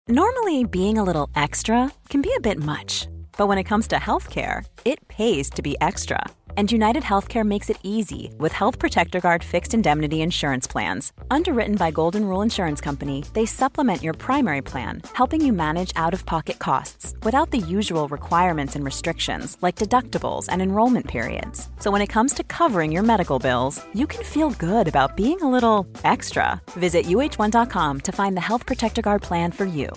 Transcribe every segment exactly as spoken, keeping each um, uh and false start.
Normally, being a little extra can be a bit much, but when it comes to healthcare, it pays to be extra. And United Healthcare makes it easy with Health Protector Guard fixed indemnity insurance plans. Underwritten by Golden Rule Insurance Company, they supplement your primary plan, helping you manage out-of-pocket costs without the usual requirements and restrictions like deductibles and enrollment periods. So when it comes to covering your medical bills, you can feel good about being a little extra. Visit U H one dot com to find the Health Protector Guard plan for you.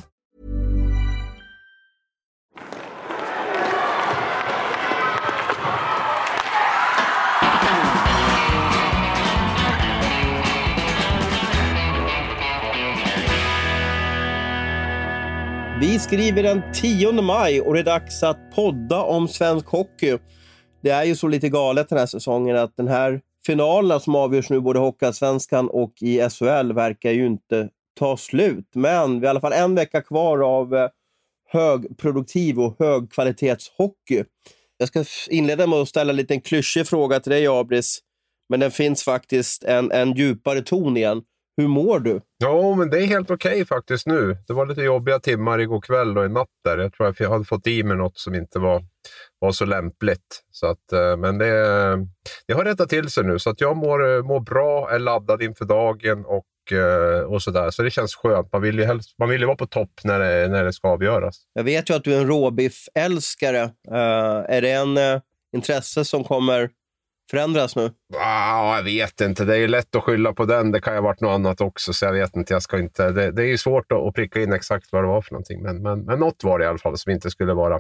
Vi skriver den tionde maj och det är dags att podda om svensk hockey. Det är ju så lite galet den här säsongen att den här finalerna som avgörs nu både Hockeyallsvenskan och i S H L verkar ju inte ta slut. Men vi har i alla fall en vecka kvar av högproduktiv och högkvalitetshockey. Jag ska inleda med att ställa en liten klyschig fråga till dig, Abris. Men den finns faktiskt en, en djupare ton igen. Hur mår du? Ja, men det är helt okej okay faktiskt nu. Det var lite jobbiga timmar igår kväll och i natt där. Jag tror att jag hade fått i mig något som inte var, var så lämpligt. Så att, men det, det har rättat till sig nu. Så att jag mår, mår bra, är laddad inför dagen och, och sådär. Så det känns skönt. Man vill ju, helst, man vill ju vara på topp när det, när det ska avgöras. Jag vet ju att du är en råbiff-älskare. Uh, är det en uh, intresse som kommer förändras nu? Ah, jag vet inte. Det är ju lätt att skylla på den. Det kan ju ha varit något annat också. Så jag vet inte. Jag ska inte det, det är ju svårt att, att pricka in exakt vad det var för någonting. Men, men, men något var det i alla fall som inte skulle vara,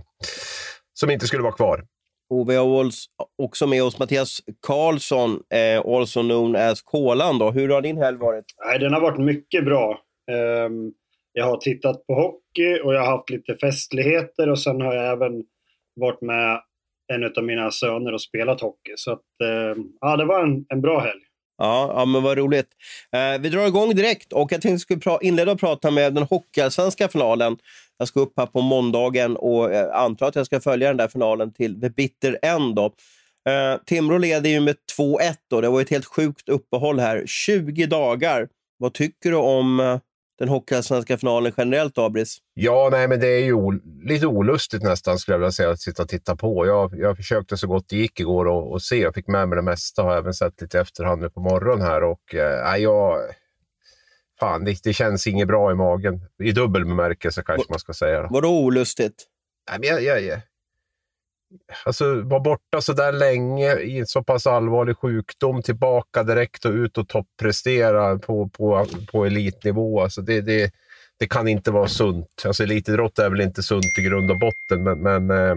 som inte skulle vara kvar. Och vi har också med oss Mattias Karlsson, eh, also known as Kolan då. Hur har din helg varit? Nej, den har varit mycket bra. Um, jag har tittat på hockey och jag har haft lite festligheter. Och sen har jag även varit med en av mina söner och spelat hockey. Så att, eh, ja, det var en, en bra helg. Ja, ja men vad roligt. Eh, vi drar igång direkt och jag tänkte att jag skulle pra- inleda och prata med den Hockeyallsvenska finalen. Jag ska upp här på måndagen och eh, antar att jag ska följa den där finalen till the bitter end då. Eh, Timrå leder ju med två ett då. Det var ett helt sjukt uppehåll här. tjugo dagar. Vad tycker du om eh, den Hockeyallsvenska finalen generellt, Abris? Ja, nej, men det är ju o- lite olustigt nästan skulle jag vilja säga att sitta och titta på. Jag, jag försökte så gott det gick igår och, och se. Jag fick med mig det mesta. Har även sett lite efterhand nu på morgonen här. Och eh, jag... Fan, det, det känns inget bra i magen. I dubbel bemärkelse kanske man ska säga. Då. Vadå olustigt? Nej, men jag... jag, jag alltså, var borta så där länge i en så pass allvarlig sjukdom. Tillbaka direkt och ut och topprestera på, på, på elitnivå. Alltså, det... det Det kan inte vara sunt. Alltså elitidrott är väl inte sunt i grund och botten. Men, men, eh,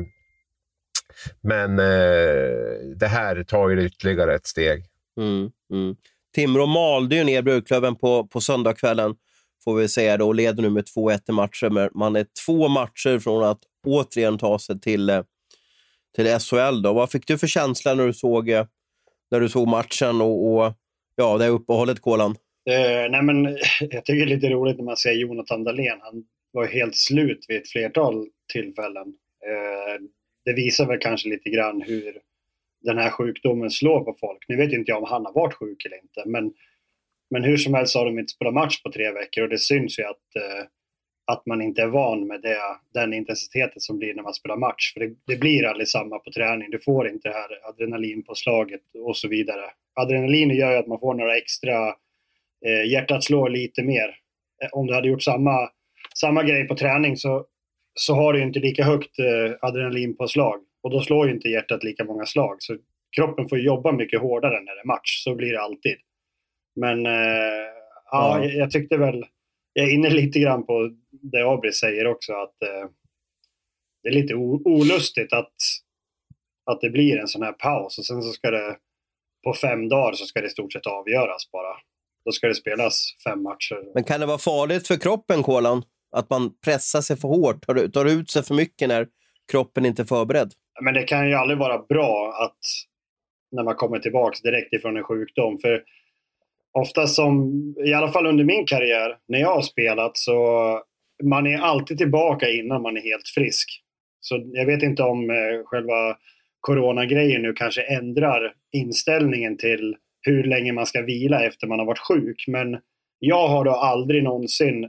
men eh, det här tar ju ytterligare ett steg. Mm, mm. Timrå malde ju ner Brukklöven på, på söndagskvällen. Får vi säga då. Och leder nu med två ett i matcher. Men man är två matcher från att återigen ta sig till, till S H L då. Vad fick du för känsla när du såg, när du såg matchen och, och ja, det uppehållet, Kolan? Eh, nej men jag tycker det är lite roligt när man ser Jonathan Dahlén. Han var helt slut vid ett flertal tillfällen. Eh, det visar väl kanske lite grann hur den här sjukdomen slår på folk. Nu vet inte jag om han har varit sjuk eller inte. Men, men hur som helst har de inte spelat match på tre veckor. Och det syns ju att, eh, att man inte är van med det, den intensiteten som blir när man spelar match. För det, det blir aldrig samma på träning. Du får inte det här adrenalinpåslaget och så vidare. Adrenalin gör ju att man får några extra... Eh, hjärtat slår lite mer. Eh, om du hade gjort samma, samma grej på träning så, så har du inte lika högt eh, adrenalinpåslag. Och då slår ju inte hjärtat lika många slag. Så kroppen får jobba mycket hårdare när det är match. Så blir det alltid. Men eh, ja, jag, jag tyckte väl... Jag är inne lite grann på det Abris säger också. Att eh, det är lite o- olustigt att, att det blir en sån här paus. Och sen så ska det... På fem dagar så ska det i stort sett avgöras bara. Då ska det spelas fem matcher. Men kan det vara farligt för kroppen, Kolan? Att man pressar sig för hårt? Tar, tar ut sig för mycket när kroppen inte är förberedd? Men det kan ju aldrig vara bra att när man kommer tillbaka direkt ifrån en sjukdom. För ofta som, i alla fall under min karriär, när jag har spelat så man är alltid tillbaka innan man är helt frisk. Så jag vet inte om eh, själva coronagrejen nu kanske ändrar inställningen till hur länge man ska vila efter man har varit sjuk. Men jag har då aldrig någonsin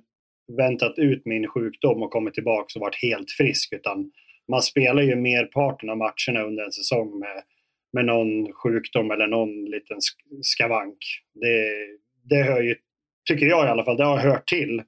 väntat ut min sjukdom och kommit tillbaka och varit helt frisk, utan man spelar ju merparten av matcherna under en säsong med, med någon sjukdom eller någon liten skavank. Det, det hör ju, tycker jag i alla fall, det har hört till.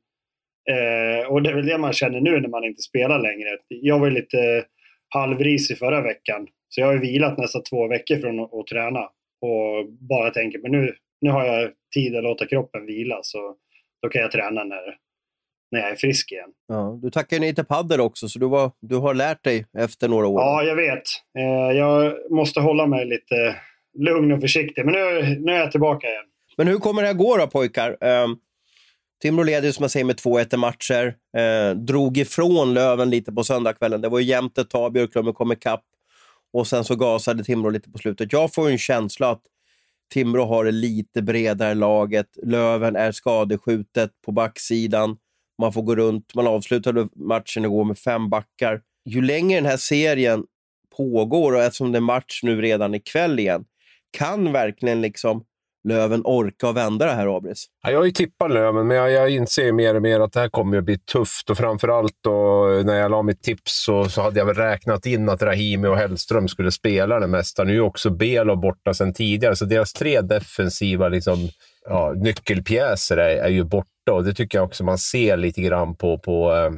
Eh, och det är väl det man känner nu när man inte spelar längre. Jag var lite halvrisig förra veckan, så jag har ju vilat nästan två veckor från att, att träna och bara tänker, men nu, nu har jag tid att låta kroppen vila, så då kan jag träna när, när jag är frisk igen. Ja, du tackar nej till paddel också, så du, var, du har lärt dig efter några år. Ja, jag vet. Eh, jag måste hålla mig lite lugn och försiktig, men nu, nu är jag tillbaka igen. Men hur kommer det här gå då, pojkar? Eh, Timrå leder, som jag säger, med två ett matcher. Eh, drog ifrån Löven lite på söndagskvällen. Det var ju jämnt ett tag, Björklöven kom ikapp. Och sen så gasade Timrå lite på slutet. Jag får ju en känsla att Timrå har det lite bredare laget. Löven är skadeskjutet på backsidan. Man får gå runt. Man avslutade matchen igår med fem backar. Ju längre den här serien pågår, och eftersom det är match nu redan ikväll igen, kan verkligen liksom Löven orka och vända det här, Abris? Ja, jag har ju tippat Löven, men jag, jag inser mer och mer att det här kommer att bli tufft. Och framförallt då, när jag la mitt tips så, så hade jag väl räknat in att Rahimi och Hellström skulle spela det mesta. Nu är också Belo borta sedan tidigare, så deras tre defensiva liksom, ja, nyckelpjäser är, är ju borta. Och det tycker jag också man ser lite grann på... på eh,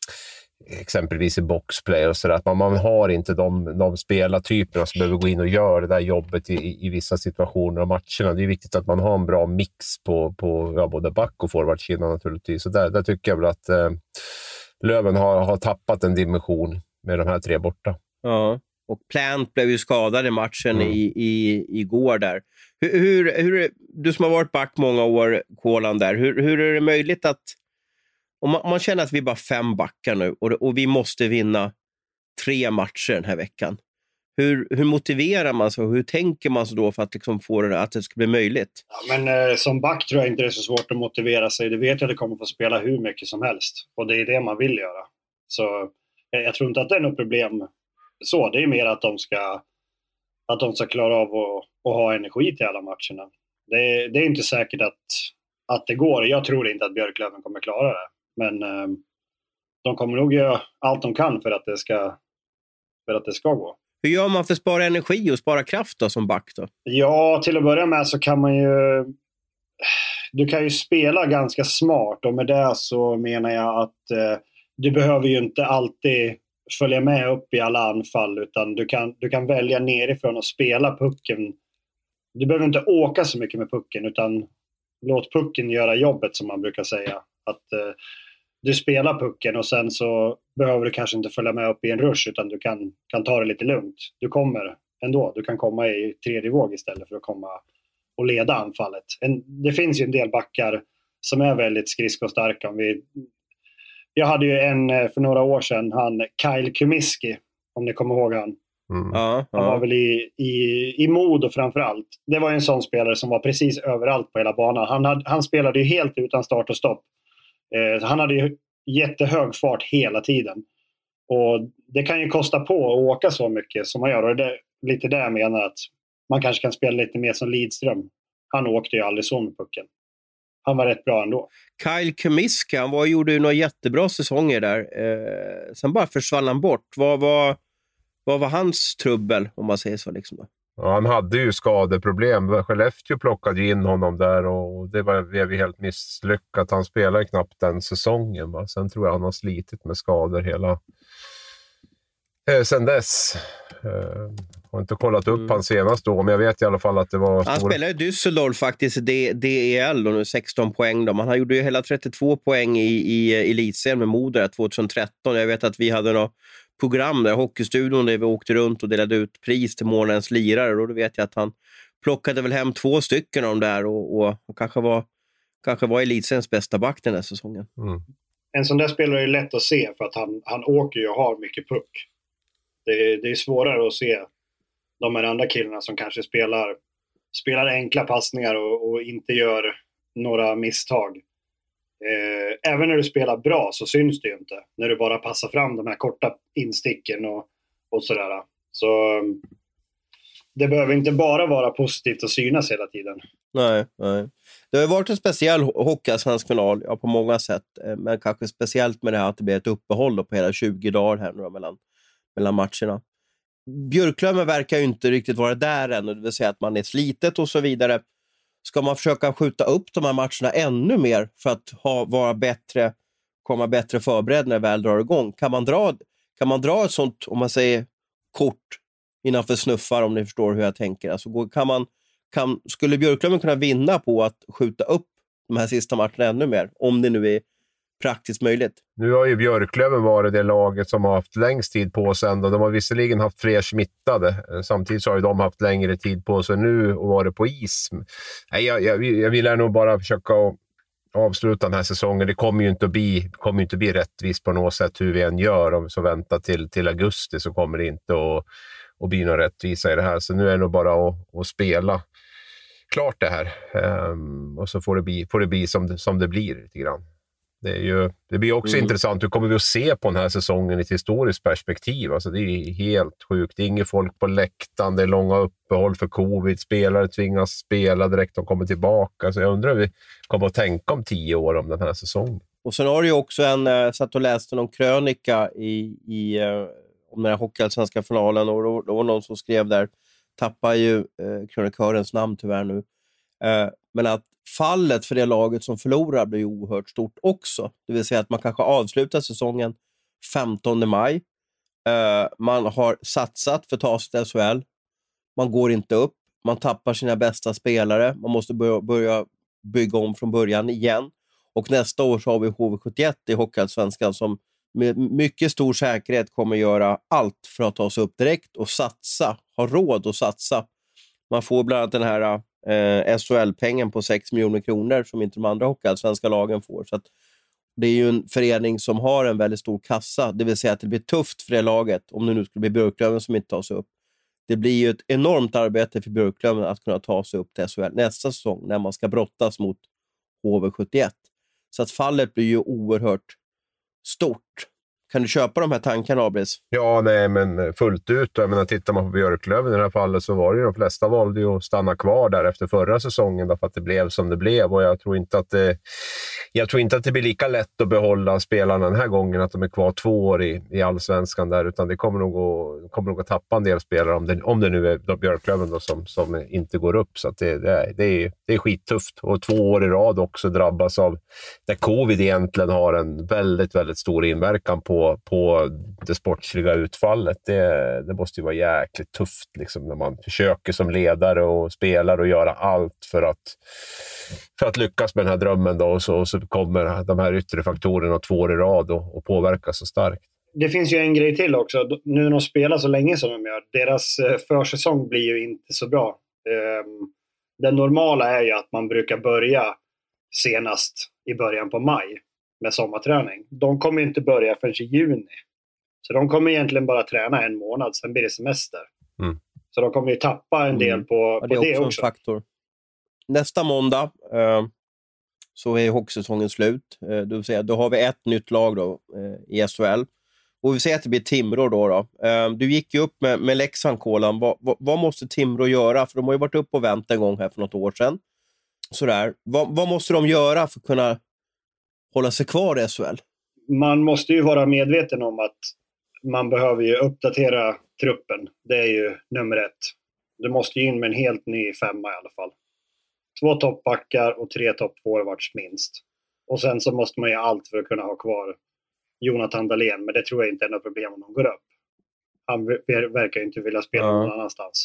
exempelvis i boxplay och sådär, att man, man har inte de, de spelartyperna som behöver gå in och göra det där jobbet i, i vissa situationer av matcherna. Det är viktigt att man har en bra mix på, på ja, både back och forwardsidan naturligtvis. Så där, där tycker jag väl att eh, Löven har, har tappat en dimension med de här tre borta. Ja, och Plant blev ju skadad i matchen mm. i, i, igår där. Hur, hur, hur, du som har varit back många år, Kolan där, hur, hur är det möjligt att Om man, om man känner att vi är bara fem backar nu och, och vi måste vinna tre matcher den här veckan. Hur, hur motiverar man sig och hur tänker man sig då för att liksom få det, att det ska bli möjligt? Ja, men eh, som back tror jag inte det är så svårt att motivera sig. Det vet jag att det kommer få spela hur mycket som helst. Och det är det man vill göra. Så eh, jag tror inte att det är något problem. Så det är mer att de ska, att de ska klara av att, att ha energi till alla matcherna. Det, det är inte säkert att, att det går. Jag tror inte att Björklöven kommer klara det. Men eh, de kommer nog göra allt de kan för att det ska, för att det ska gå. Hur gör man för att spara energi och spara kraft då, som back då? Ja, till att börja med så kan man ju... Du kan ju spela ganska smart, och med det så menar jag att eh, du behöver ju inte alltid följa med upp i alla anfall, utan du kan, du kan välja nerifrån och spela pucken. Du behöver inte åka så mycket med pucken, utan låt pucken göra jobbet, som man brukar säga. Att eh, du spelar pucken och sen så behöver du kanske inte följa med upp i en rush, utan du kan, kan ta det lite lugnt. Du kommer ändå. Du kan komma i tredje våg istället för att komma och leda anfallet. En, det finns ju en del backar som är väldigt skridskostarka. Om vi, jag hade ju en för några år sedan, han Kyle Kumiski, om ni kommer ihåg han. Mm. Ja, ja. Han var väl i, i, i Modo framförallt. Det var ju en sån spelare som var precis överallt på hela banan. Han, hade, han spelade ju helt utan start och stopp. Eh, han hade ju jättehög fart hela tiden. Och det kan ju kosta på att åka så mycket som man gör. Och det är lite det jag menar, att man kanske kan spela lite mer som Lidström. Han åkte ju aldrig så med pucken. Han var rätt bra ändå. Kyle Kumiska, han var, gjorde ju några jättebra säsonger där. Eh, sen bara försvann han bort. Vad var, vad var hans trubbel, om man säger så liksom då? Ja, han hade ju skadeproblem. Skellefteå plockade in honom där och det var vi helt misslyckat. Han spelade knappt den säsongen. Va? Sen tror jag han har slitit med skador hela eh, sen dess. Eh, har inte kollat upp mm. han senast då, men jag vet i alla fall att det var... Han stor... spelade i Düsseldorf faktiskt, D E L och nu sexton poäng. Då. Han han gjorde ju hela trettiotvå poäng i, i elitserien med Moder tjugohundratretton. Jag vet att vi hade något program där, Hockeystudion, där vi åkte runt och delade ut pris till månadens lirare. Och då vet jag att han plockade väl hem två stycken av dem där och, och, och kanske var, kanske var elitseriens bästa back den här säsongen. Mm. En sån där spelare är lätt att se för att han, han åker ju och har mycket puck. Det, det är svårare att se de här andra killarna som kanske spelar, spelar enkla passningar och, och inte gör några misstag. Eh, även när du spelar bra så syns det ju inte. När du bara passar fram de här korta insticken och, och sådär. Så det behöver inte bara vara positivt att synas hela tiden. Nej, nej. Det har varit en speciell hockeyallsvensk final ja, på många sätt. Men kanske speciellt med det här att det blir ett uppehåll då, på hela tjugo dagar här nu då, mellan, mellan matcherna. Björklöven verkar ju inte riktigt vara där ännu. Det vill säga att man är slitet och så vidare. Ska man försöka skjuta upp de här matcherna ännu mer för att ha, vara bättre, komma bättre förberedd när det väl drar igång? Kan man dra, kan man dra ett sånt, om man säger kort innanför snuffar, om ni förstår hur jag tänker? Alltså, kan man, kan, skulle Björklöven kunna vinna på att skjuta upp de här sista matcherna ännu mer? Om det nu är praktiskt möjligt. Nu har ju Björklöven varit det laget som har haft längst tid på sig ändå. De har visserligen haft fler smittade. Samtidigt så har ju de haft längre tid på sig nu och varit på is. Nej, jag, jag, jag vill nog bara försöka avsluta den här säsongen. Det kommer ju inte att bli, kommer ju inte att bli rättvist på något sätt hur vi än gör. Om vi så väntar till, till augusti så kommer det inte att, att bli någon rättvisa i det här. Så nu är det nog bara att, att spela klart det här. Um, och så får det bli, får det bli som, det, som det blir lite grann. Det, är ju, det blir också mm. intressant. Hur kommer vi att se på den här säsongen i ett historiskt perspektiv? Alltså det är helt sjukt. Det är inget folk på läktaren. Det är långa uppehåll för covid. Spelare tvingas spela direkt. De kommer tillbaka. Så jag undrar hur vi kommer att tänka om tio år om den här säsongen. Och sen har det ju också en... Jag satt och läste någon krönika i, i, om den här hockeyallsvenska finalen. Och då, då var någon som skrev där. Tappar ju eh, krönikörens namn tyvärr nu. Eh, men att fallet för det laget som förlorar blir oerhört stort också. Det vill säga att man kanske avslutar säsongen femtonde maj. Uh, man har satsat för att ta sig till S H L. Man går inte upp. Man tappar sina bästa spelare. Man måste börja, börja bygga om från början igen. Och nästa år så har vi H V sjuttioett i Hockeyallsvenskan som med mycket stor säkerhet kommer göra allt för att ta sig upp direkt och satsa. Ha råd att satsa. Man får bland annat den här Eh, S H L-pengen på sex miljoner kronor som inte de andra hockeyallsvenska lagen får. Så att det är ju en förening som har en väldigt stor kassa. Det vill säga att det blir tufft för det laget om det nu skulle bli Björklöven som inte tar sig upp. Det blir ju ett enormt arbete för Björklöven att kunna ta sig upp till S H L nästa säsong när man ska brottas mot H V sjuttioett. Så att fallet blir ju oerhört stort. Kan du köpa de här tankarna, Abris? Ja, nej, men fullt ut. Jag menar, tittar man på Björklöven i det här fallet så var det ju de flesta valde ju att stanna kvar där efter förra säsongen därför att det blev som det blev. Och jag tror inte att det, jag tror inte att det blir lika lätt att behålla spelarna den här gången att de är kvar två år i, i allsvenskan där, utan det kommer nog att, kommer nog att tappa en del spelare om det, om det nu är Björklöven då som, som inte går upp. Så att det, det, är, det, är, det är skittufft. Och två år i rad också drabbas av där covid egentligen har en väldigt, väldigt stor inverkan på på det sportsliga utfallet. Det, det måste ju vara jäkligt tufft liksom, när man försöker som ledare och spelare och göra allt för att, för att lyckas med den här drömmen då, och så, och så kommer de här yttre faktorerna två år i rad och, och påverkar så starkt. Det finns ju en grej till också. Nu när de spelar så länge som de gör, deras försäsong blir ju inte så bra. Det normala är ju att man brukar börja senast i början på maj med sommarträning. De kommer inte börja förrän i juni. Så de kommer egentligen bara träna en månad, sen blir det semester. Mm. Så de kommer ju tappa en del på, mm. ja, det på det också. också. En faktor. Nästa måndag eh, så är hockeysäsongen slut. Eh, det vill säga, då har vi ett nytt lag då, eh, i S H L. Och vi säger att det blir Timrå då. då. Eh, du gick ju upp med, med Leksand, Kolan. Va, va, vad måste Timrå göra? För de har ju varit upp och vänt en gång här för något år sedan. Sådär. Va, vad måste de göra för att kunna hålla sig kvar i S H L? Man måste ju vara medveten om att man behöver ju uppdatera truppen. Det är ju nummer ett. Du måste ju in med en helt ny femma i alla fall. Två toppbackar och tre toppforwards minst. Och sen så måste man ju allt för att kunna ha kvar Jonathan Dahlén. Men det tror jag inte är något problem om de går upp. Han verkar ju inte vilja spela mm. någon annanstans.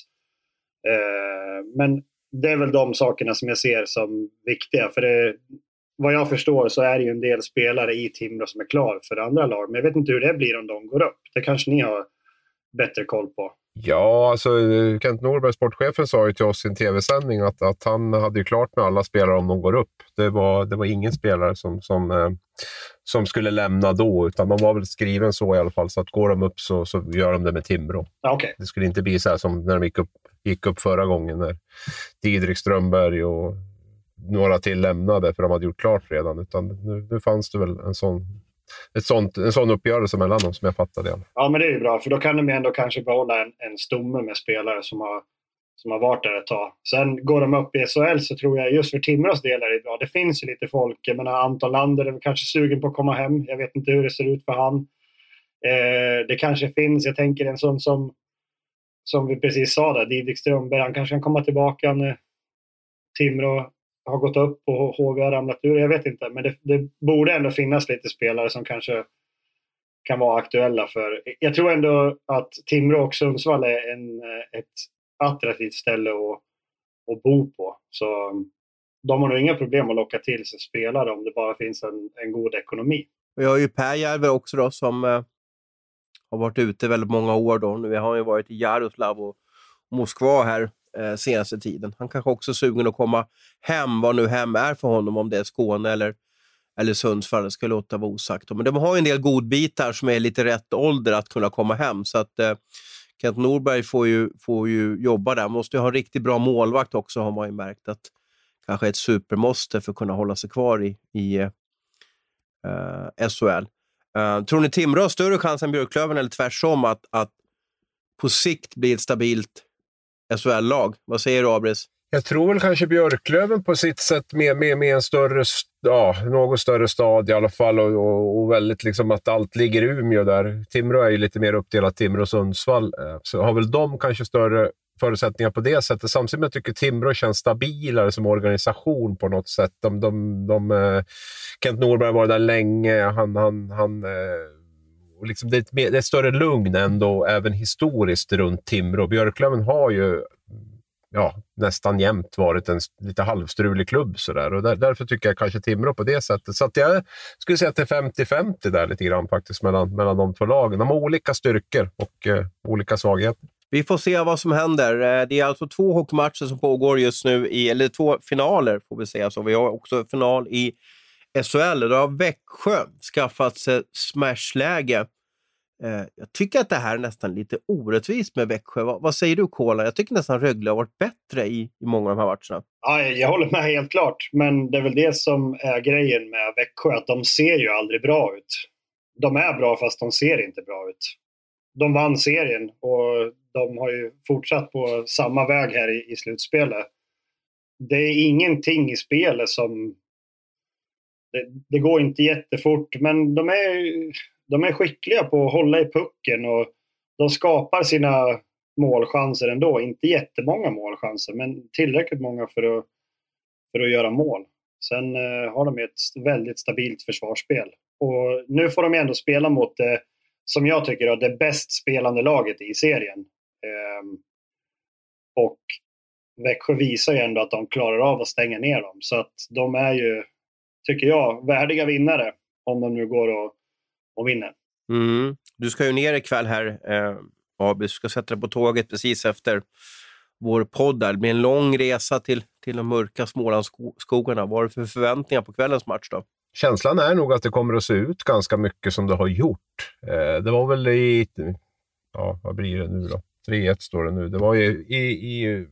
Eh, men det är väl de sakerna som jag ser som viktiga. För det, vad jag förstår så är det ju en del spelare i Timrå som är klar för andra lag. Men jag vet inte hur det blir om de går upp. Det kanske ni har bättre koll på. Ja, alltså Kent Norberg, sportchefen, sa ju till oss i en tv-sändning att, att han hade ju klart med alla spelare om de går upp. Det var, det var ingen spelare som, som, eh, som skulle lämna då, utan de var väl skriven så i alla fall. Så att går de upp så, så gör de det med Timrå. Okay. Det skulle inte bli så här som när de gick upp, gick upp förra gången när Didrik Strömberg och några till lämnade för de hade gjort klart redan. Utan nu, nu fanns det väl en sån... Ett sånt, en sån uppgörelse mellan dem som jag fattade. Ja, men det är ju bra, för då kan de ändå kanske behålla en, en stomme med spelare som har som har varit där ett tag. Sen går de upp i S H L så tror jag just för Timrås del är det bra. Det finns ju lite folk. Jag menar, Anton Lander är kanske sugen på att komma hem. Jag vet inte hur det ser ut för han. Eh, det kanske finns, jag tänker en sån som som vi precis sa där, Didrik Strömberg, han kanske kan komma tillbaka när Timrå har gått upp och H V har ramlat ur. Jag vet inte, men det, det borde ändå finnas lite spelare som kanske kan vara aktuella för. Jag tror ändå att Timrå och Sundsvall är en, ett attraktivt ställe att, att bo på. Så de har nog inga problem att locka till sig spelare om det bara finns en, en god ekonomi. Och jag har ju Pääjärvi också då som eh, har varit ute väldigt många år då. Nu har han ju varit i Jaroslav och Moskva här eh, senaste tiden. Han kanske också är sugen att komma hem, vad nu hem är för honom, om det är Skåne eller, eller Sundsvall, det ska låta vara osagt. Men de har ju en del godbitar som är lite rätt ålder att kunna komma hem. Så att eh, Kent Norberg får ju, får ju jobba där. Måste ju ha en riktigt bra målvakt också, har man ju märkt att kanske ett supermåste för att kunna hålla sig kvar i, i eh, S H L. Uh, tror ni Timrå har större chans än Björklöven eller tvärsom att, att på sikt bli ett stabilt S H L-lag? Vad säger du, Abris? Jag tror väl kanske Björklöven på sitt sätt med, med, med en större, ja, något större stad i alla fall och, och, och väldigt liksom att allt ligger i Umeå där. Timrå är ju lite mer uppdelat, Timrå och Sundsvall. Så har väl de kanske större förutsättningar på det sättet. Samtidigt som jag tycker Timrå känns stabilare som organisation på något sätt. De, de, de, uh, Kent Norberg var där länge. Han, han, han, uh, och liksom det, är ett, det är ett större lugn ändå, även historiskt runt Timrå. Björklöven har ju ja, nästan jämt varit en lite halvstrulig klubb sådär. Och där, därför tycker jag kanske Timrå på det sättet. Så att jag skulle säga att det är femtio femtio där lite grann faktiskt mellan, mellan de två lagen. De har olika styrkor och uh, olika svagheter. Vi får se vad som händer. Det är alltså två hockeymatcher som pågår just nu, i, eller två finaler får vi säga så. Vi har också final i S H L. Då har Växjö skaffat sig smashläge. Jag tycker att det här är nästan lite orättvist med Växjö. Vad, vad säger du, Kola? Jag tycker nästan Rögle har varit bättre i, i många av de här matcherna. Ja, jag håller med helt klart. Men det är väl det som är grejen med Växjö. Att de ser ju aldrig bra ut. De är bra fast de ser inte bra ut. De vann serien och de har ju fortsatt på samma väg här i, i slutspelet. Det är ingenting i spelet som... Det, det går inte jättefort, men de är, de är skickliga på att hålla i pucken och de skapar sina målchanser ändå. Inte jättemånga målchanser, men tillräckligt många för att, för att göra mål. Sen eh, har de ett väldigt stabilt försvarsspel. Och nu får de ändå spela mot det, som jag tycker är det bäst spelande laget i serien. Ehm, och Växjö visar ju ändå att de klarar av att stänga ner dem. Så att de är ju, tycker jag, värdiga vinnare om de nu går och, och vinner. Mm. Du ska ju ner ikväll här, eh, Abis. Du ska sätta dig på tåget precis efter vår podd där. Det blir en lång resa till, till de mörka Smålandsskogarna. Vad är det för förväntningar på kvällens match då? Känslan är nog att det kommer att se ut ganska mycket som det har gjort. Eh, det var väl i... Ja, vad blir det nu då? tre ett står det nu. Det var ju i, i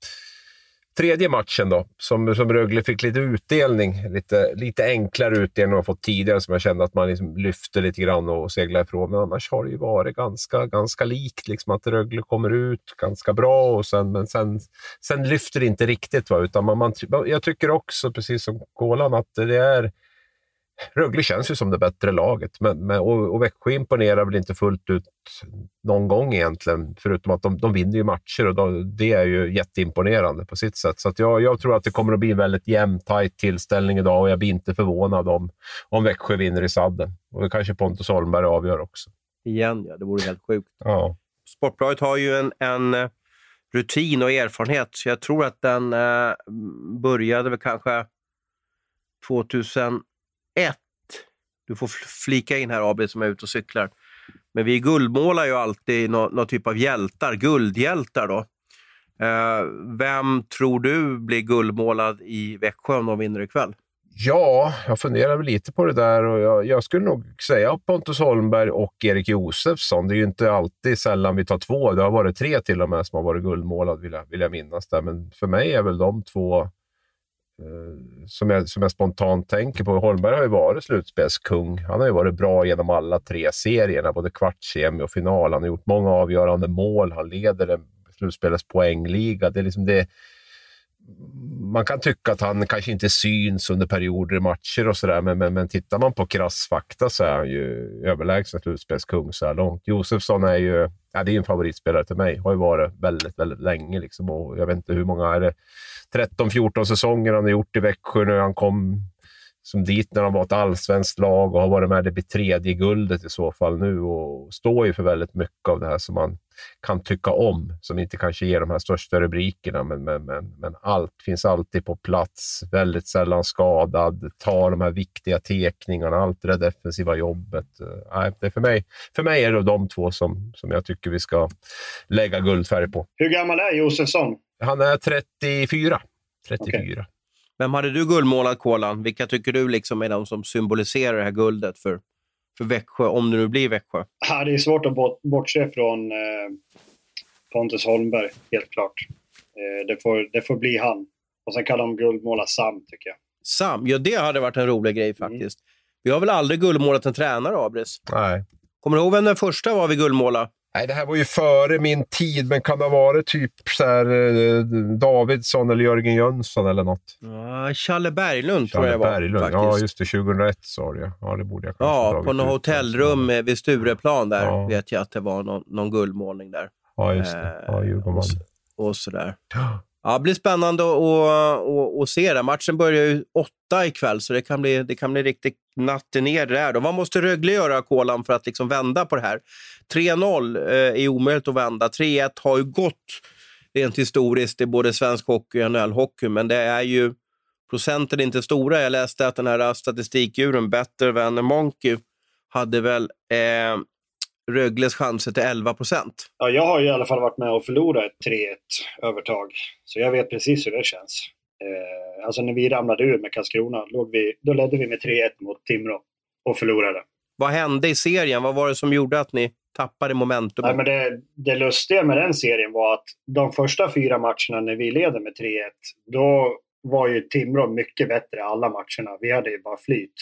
tredje matchen då, som, som Rögle fick lite utdelning. Lite, lite enklare utdelning än man fått tidigare, som jag kände att man liksom lyfte lite grann och seglade ifrån. Men annars har det ju varit ganska, ganska likt. Liksom att Rögle kommer ut ganska bra, och sen, men sen, sen lyfter det inte riktigt. Va? Utan man, man, jag tycker också, precis som Kolan, att det är... Rögle känns ju som det bättre laget, men, men, och, och Växjö imponerar väl inte fullt ut någon gång egentligen, förutom att de, de vinner ju matcher, och då, det är ju jätteimponerande på sitt sätt. Så att jag, jag tror att det kommer att bli en väldigt jämn, tajt tillställning idag, och jag blir inte förvånad om, om Växjö vinner i sadden. Och kanske Pontus Holmberg avgör också. Igen, ja, det vore helt sjukt. Ja. Sportbladet har ju en, en rutin och erfarenhet, så jag tror att den eh, började väl kanske tjugohundraett. Du får flika in här, Abel, som är ute och cyklar. Men vi guldmålar ju alltid någon, någon typ av hjältar, guldhjältar då. Eh, vem tror du blir guldmålad i Växjö om de vinner ikväll? Ja, jag funderar väl lite på det där, och jag, jag skulle nog säga Pontus Holmberg och Erik Josefsson. Det är ju inte alltid sällan vi tar två. Det har varit tre till och med som har varit guldmålad, vill jag, vill jag minnas där. Men för mig är väl de två... Som jag, som jag spontant tänker på. Holmberg har ju varit slutspelskung. Han har ju varit bra genom alla tre serierna, både kvart, semi och final. Han har gjort många avgörande mål. Han leder det slutspelets poängliga. Det är liksom det. Man kan tycka att han kanske inte syns under perioder i matcher och sådär, men, men, men tittar man på krass fakta så är han ju överlägsen slutspelskung så här långt. Josefsson är ju, ja, det är en favoritspelare till mig, har ju varit väldigt, väldigt länge liksom, och jag vet inte hur många är det, tretton fjorton säsonger han har gjort i Växjö när han kom som dit när han var ett allsvenskt lag och har varit med det blir tredje guldet i så fall nu och står ju för väldigt mycket av det här som man kan tycka om, som inte kanske ger de här största rubrikerna, men, men, men, men allt finns alltid på plats, väldigt sällan skadad, tar de här viktiga tekningarna, allt det där defensiva jobbet. Nej, det är för mig, för mig är det de två som, som jag tycker vi ska lägga guldfärg på. Hur gammal är Josefsson? Han är trettiofyra. trettiofyra. Okay. Vem hade du guldmålat, Kolan? Vilka tycker du liksom är de som symboliserar det här guldet för, för Växjö, om det nu blir Växjö? Ja, det är svårt att bort, bortse från eh, Pontus Holmberg, helt klart. Eh, det, får, det får bli han. Och sen kan de guldmåla Sam, tycker jag. Sam? Ja, det hade varit en rolig grej faktiskt. Mm. Vi har väl aldrig guldmålat en tränare, Abris? Nej. Kommer du ihåg vem den första var vi guldmåla? Nej, det här var ju före min tid, men kan det ha varit typ så här, eh, Davidsson eller Jörgen Jönsson eller något? Ja, Challe Berglund Challe tror jag var. Berglund. Faktiskt. Ja, just det, tjugohundraett sa jag. Ja, det borde jag kanske Ja, på något hotellrum vid Stureplan där ja. Vet jag att det var någon, någon guldmålning där. Ja, just det. Ja, Djurgården. Och, och sådär. Ja, det blir spännande att, att, att se det. Matchen börjar ju åtta ikväll, så det kan bli, det kan bli riktigt natten ner där. Då. Vad måste Rögle göra, Kolan, för att liksom vända på det här? tre noll eh, är omöjligt att vända. tre ett har ju gått rent historiskt i både svensk hockey och N H L-hockey, men det är ju procenten inte stora. Jag läste att den här statistikdjuren Better Than Monkey hade väl eh, Rögles chanser till elva procent. Ja, jag har ju i alla fall varit med och förlorat ett tre ett övertag. Så jag vet precis hur det känns. Eh, alltså när vi ramlade ur med Karlskrona, låg vi, då ledde vi med tre ett mot Timrå och förlorade. Vad hände i serien? Vad var det som gjorde att ni tappade momentum? Nej, men det, det lustiga med den serien var att de första fyra matcherna när vi ledde med tre ett, då var ju Timrå mycket bättre alla matcherna. Vi hade ju bara flyt.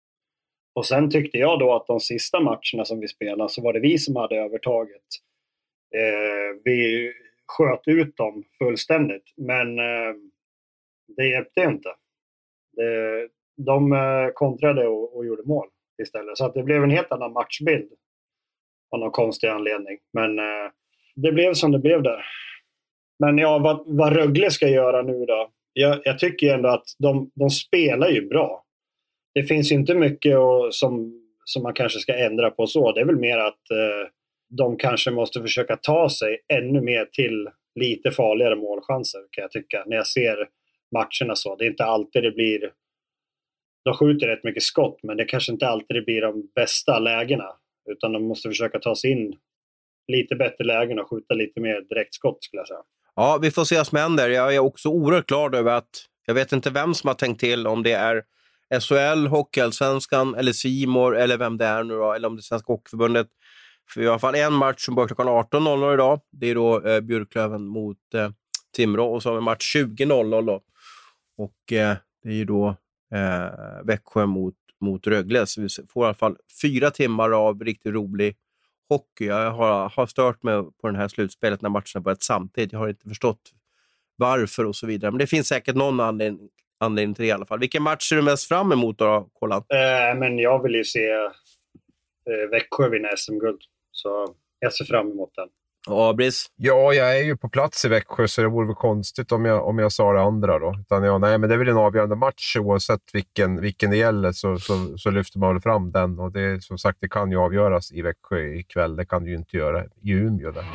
Och sen tyckte jag då att de sista matcherna som vi spelade så var det vi som hade övertaget. Eh, vi sköt ut dem fullständigt. Men eh, det hjälpte inte. Det, de eh, kontrade och, och gjorde mål istället. Så att det blev en helt annan matchbild. Av någon konstig anledning. Men eh, det blev som det blev där. Men ja, vad, vad Rögle ska göra nu då? Jag, jag tycker ändå att de, de spelar ju bra. Det finns ju inte mycket och, som, som man kanske ska ändra på så. Det är väl mer att eh, de kanske måste försöka ta sig ännu mer till lite farligare målchanser, kan jag tycka. När jag ser matcherna så. Det är inte alltid det blir... De skjuter rätt mycket skott, men det kanske inte alltid det blir de bästa lägena. Utan de måste försöka ta sig in lite bättre lägen och skjuta lite mer direktskott, skulle jag säga. Ja, vi får se vad som händer. Jag är också oerhört glad över att jag vet inte vem som har tänkt till, om det är S H L, Hockeyallsvenskan eller C M O R eller vem det är nu då, eller om det är Svenska Hockeyförbundet. För i alla fall en match som börjar klockan arton noll noll idag. Det är då eh, Björklöven mot eh, Timrå, och så har vi match tjugo noll noll då. Och eh, det är ju då eh, Växjö mot, mot Rögle. Så vi får i alla fall fyra timmar av riktigt rolig hockey. Jag har, har stört mig på den här slutspelet när matcherna börjat samtidigt. Jag har inte förstått varför och så vidare. Men det finns säkert någon anledning, anledning till det i alla fall. Vilken match är du mest fram emot då, Kolan? Eh, men jag vill ju se eh, Växjö vinna S M-guld. Så jag ser fram emot den. Abris? Ja, jag är ju på plats i Växjö, så det vore väl konstigt om jag, om jag sa det andra då. Utan ja, nej, men det är väl en avgörande match oavsett vilken, vilken det gäller, så, så, så lyfter man väl fram den. Och det, som sagt, det kan ju avgöras i Växjö ikväll. Det kan du ju inte göra i Umeå där.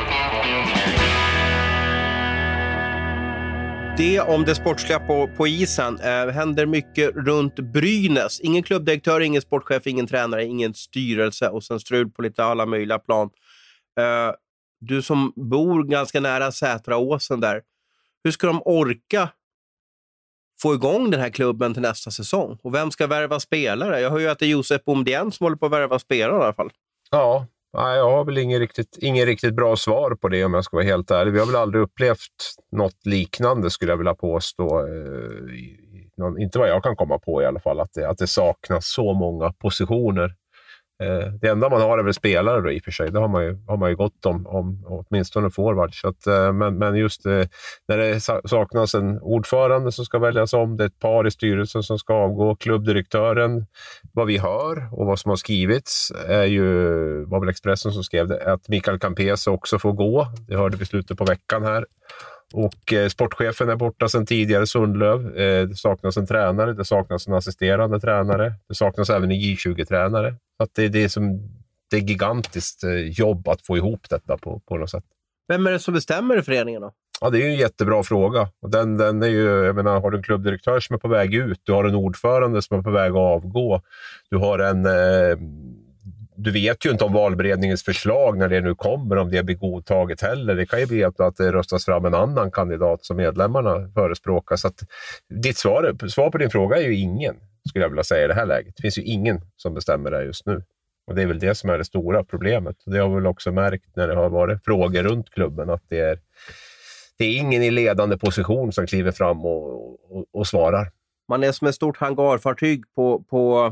Det om det sportsliga på, på isen. Eh, händer mycket runt Brynäs. Ingen klubbdirektör, ingen sportchef, ingen tränare, ingen styrelse och sen strul på lite alla möjliga plan. Eh, du som bor ganska nära Sätraåsen där. Hur ska de orka få igång den här klubben till nästa säsong? Och vem ska värva spelare? Jag hör ju att det är Josep Boumdienne som håller på att värva spelare i alla fall. Ja, nej, jag har väl ingen riktigt, ingen riktigt bra svar på det om jag ska vara helt ärlig. Vi har väl aldrig upplevt något liknande, skulle jag vilja påstå. Eh, någon, inte vad jag kan komma på i alla fall, att det, att det saknas så många positioner Eh, det enda man har är väl spelare då, i och för sig. Det har man ju, har man ju gott om, om åtminstone forward. Så att, eh, men, men just eh, när det saknas en ordförande som ska väljas om, det är ett par i styrelsen som ska avgå, klubbdirektören, vad vi hör och vad som har skrivits är ju, var väl Expressen som skrev det, att Mikael Campese också får gå. Det hörde vi slutet på veckan här. Och eh, sportchefen är borta sedan tidigare, Sundlöv. Eh, det saknas en tränare, det saknas en assisterande tränare. Det saknas även en J tjugo-tränare. Så att det, det, är som, det är gigantiskt eh, jobb att få ihop detta på, på något sätt. Vem är det som bestämmer i föreningen då? Ja, det är ju en jättebra fråga. Och den, den är ju, jag menar, har du en klubbdirektör som är på väg ut, du har en ordförande som är på väg att avgå, du har en... Eh, Du vet ju inte om valberedningens förslag när det nu kommer, om det blir godtaget heller. Det kan ju bli att det röstas fram en annan kandidat som medlemmarna förespråkar. Så att ditt svar, svar på din fråga är ju ingen, skulle jag vilja säga i det här läget. Det finns ju ingen som bestämmer det just nu. Och det är väl det som är det stora problemet. Och det har vi väl också märkt när det har varit frågor runt klubben, att det är, det är ingen i ledande position som kliver fram och, och, och svarar. Man är som ett stort hangarfartyg på... på...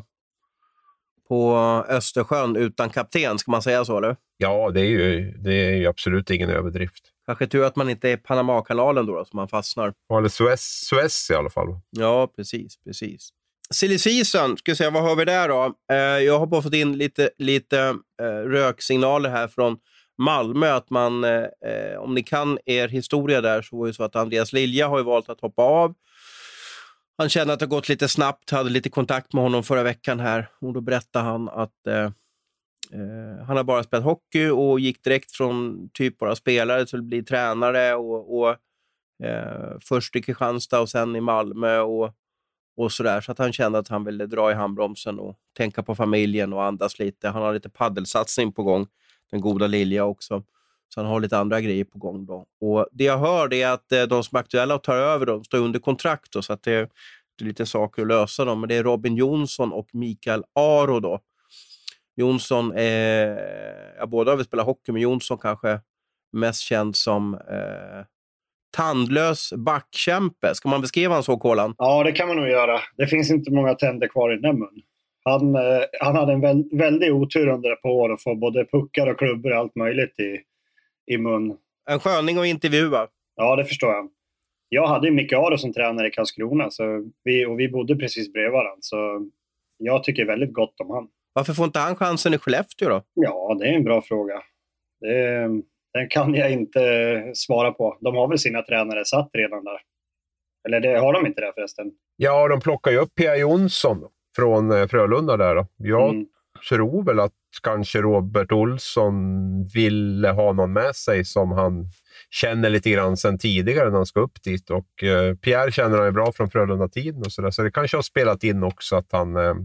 på Östersjön utan kapten, ska man säga så, eller? Ja, det är ju, det är ju absolut ingen överdrift. Kanske tur att man inte är Panama-kanalen då, då som man fastnar. Eller Suez, Suez i alla fall. Ja, precis, precis. Silly season, ska jag säga, vad har vi där då? Eh, jag har bara fått in lite, lite eh, röksignaler här från Malmö, att man, eh, om ni kan er historia där, så var det så att Andreas Lilja har ju valt att hoppa av. Han kände att det gått lite snabbt, hade lite kontakt med honom förra veckan här. Och då berättade han att eh, eh, han har bara spelat hockey och gick direkt från typ bara spelare till att bli tränare. Och, och eh, först i Kristianstad och sen i Malmö och, och sådär. Så att han kände att han ville dra i handbromsen och tänka på familjen och andas lite. Han har lite paddelsatsning på gång, den goda Lilja också. Så han har lite andra grejer på gång då. Och det jag hör är att eh, de som är aktuella och tar över dem står under kontrakt då, så att det, det är lite saker att lösa dem. Men det är Robin Jonsson och Mikael Aro då. Jonsson är, ja, båda har vi spelat hockey, men Jonsson kanske mest känd som eh, tandlös backkämpe. Ska man beskriva han så, Kolan? Ja, det kan man nog göra. Det finns inte många tänder kvar i den mun. Han, eh, han hade en väl, väldigt otur under ett par år att få både puckar och klubbor och allt möjligt i i mun. En sköning att intervjua. Ja, det förstår jag. Jag hade ju Micke Aro som tränare i Karlskrona, så vi, och vi bodde precis bredvid varandra, så jag tycker väldigt gott om han. Varför får inte han chansen i Skellefteå då? Ja, det är en bra fråga. Det, den kan jag inte svara på. De har väl sina tränare satt redan där. Eller det, har de inte det förresten? Ja, de plockar ju upp Pia Jonsson från Frölunda där då. Jag mm. tror väl att kanske Robert Olsson ville ha någon med sig som han känner lite grann sedan tidigare när han ska upp dit. Och eh, Pierre känner han ju bra från Frölunda-tiden och sådär. Så det kanske har spelat in också att han eh,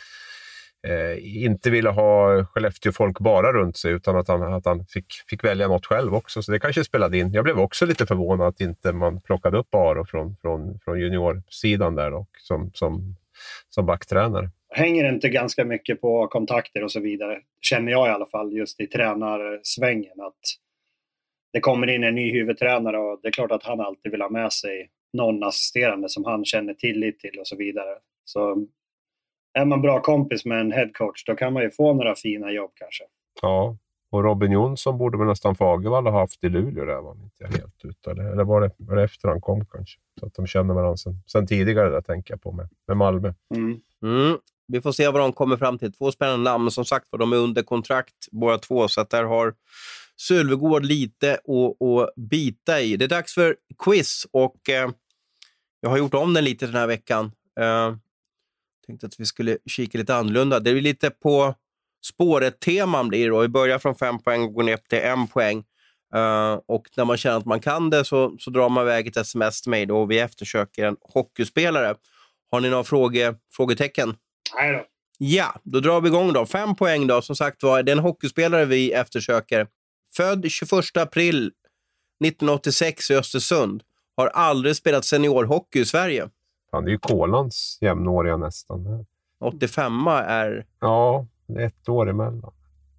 eh, inte ville ha Skellefteå-folk bara runt sig, utan att han, att han fick, fick välja något själv också. Så det kanske spelade in. Jag blev också lite förvånad att inte man plockade upp Aro från, från, från juniorsidan där då, som, som, som backtränare. Hänger det inte ganska mycket på kontakter och så vidare, känner jag i alla fall, just i tränarsvängen, att det kommer in en ny huvudtränare och det är klart att han alltid vill ha med sig någon assisterande som han känner tillit till och så vidare. Så är man bra kompis med en headcoach, då kan man ju få några fina jobb kanske. Ja, och Robin Jonsson borde väl nästan Fagervall ha haft i Luleå där, var inte jag helt ute. Eller, eller var, det, var det efter han kom kanske? Så att de känner varandra sen, sen tidigare där, tänker jag på med, med Malmö. Mm. Mm. Vi får se vad de kommer fram till. Två spännande namn, som sagt, för de är under kontrakt båda två, så att där har Sölvegård lite att, att bita i. Det är dags för quiz och eh, jag har gjort om den lite den här veckan. Eh, tänkte att vi skulle kika lite annorlunda. Det är lite på spåret-teman blir då. Vi börjar från fem poäng och går ner till en poäng. Uh, och när man känner att man kan det så, så drar man iväg ett sms till mig då, och vi eftersöker en hockeyspelare. Har ni några fråge, frågetecken? Nej då. Ja, då drar vi igång då. Fem poäng då, som sagt var, det är en hockeyspelare vi eftersöker. Född tjugoförsta april nittonhundraåttiosex i Östersund. Har aldrig spelat seniorhockey i Sverige. Han är ju Kolans jämnåriga nästan. åttiofem är... Ja, det är ett år emellan.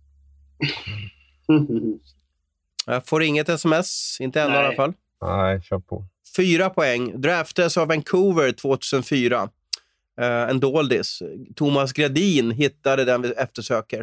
Jag får inget sms, inte än i alla fall. Nej, kör på. Fyra poäng. Draftades av Vancouver tjugohundrafyra. Uh, en doldis. Thomas Gradin hittade den vi eftersöker.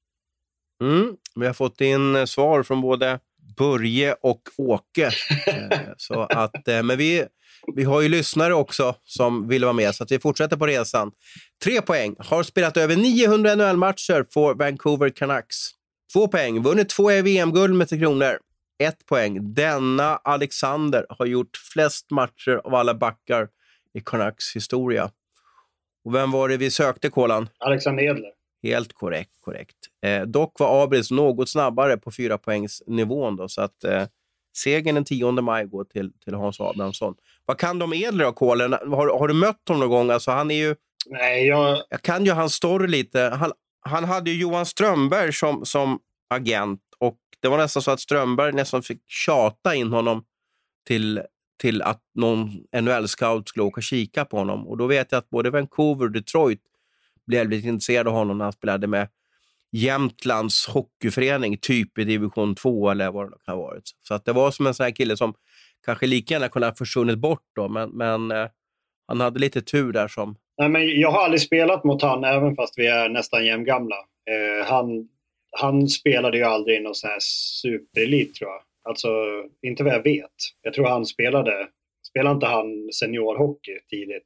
Mm. Vi har fått in svar från både Börje och Åke. uh, så att, uh, men vi, vi har ju lyssnare också som vill vara med, så att vi fortsätter på resan. Tre poäng. Har spelat över niohundra N H L-matcher för Vancouver Canucks. Två poäng. Vunnit två V M-guld med Tre Kronor. Ett poäng. Denna Alexander har gjort flest matcher av alla backar i Canucks historia. Och vem var det vi sökte, Kolan? Alexander Edler. Helt korrekt, korrekt. Eh, dock var Abris något snabbare på fyra poängs nivån då, så att eh, segern den tionde maj går till, till Hans Abrahamsson. Vad kan de Edler av Kolen? Har, har du mött honom någon gång? Alltså, han är ju... Nej, jag... Jag kan ju hans story lite. Han, han hade ju Johan Strömberg som, som agent, och det var nästan så att Strömberg nästan fick tjata in honom till, till att någon N H L-scout skulle åka och kika på honom. Och då vet jag att både Vancouver och Detroit blev lite intresserade av honom när han spelade med Jämtlands hockeyförening, typ i division två eller vad det kan ha varit. Så att det var som en sån här kille som kanske lika gärna kunde ha försvunnit bort då, men, men eh, han hade lite tur där som... Nej, men jag har aldrig spelat mot han, även fast vi är nästan jämngamla. Eh, han, han spelade ju aldrig i någon sån här superelit, tror jag. Alltså, inte vad jag vet. Jag tror han spelade... Spelade inte han seniorhockey tidigt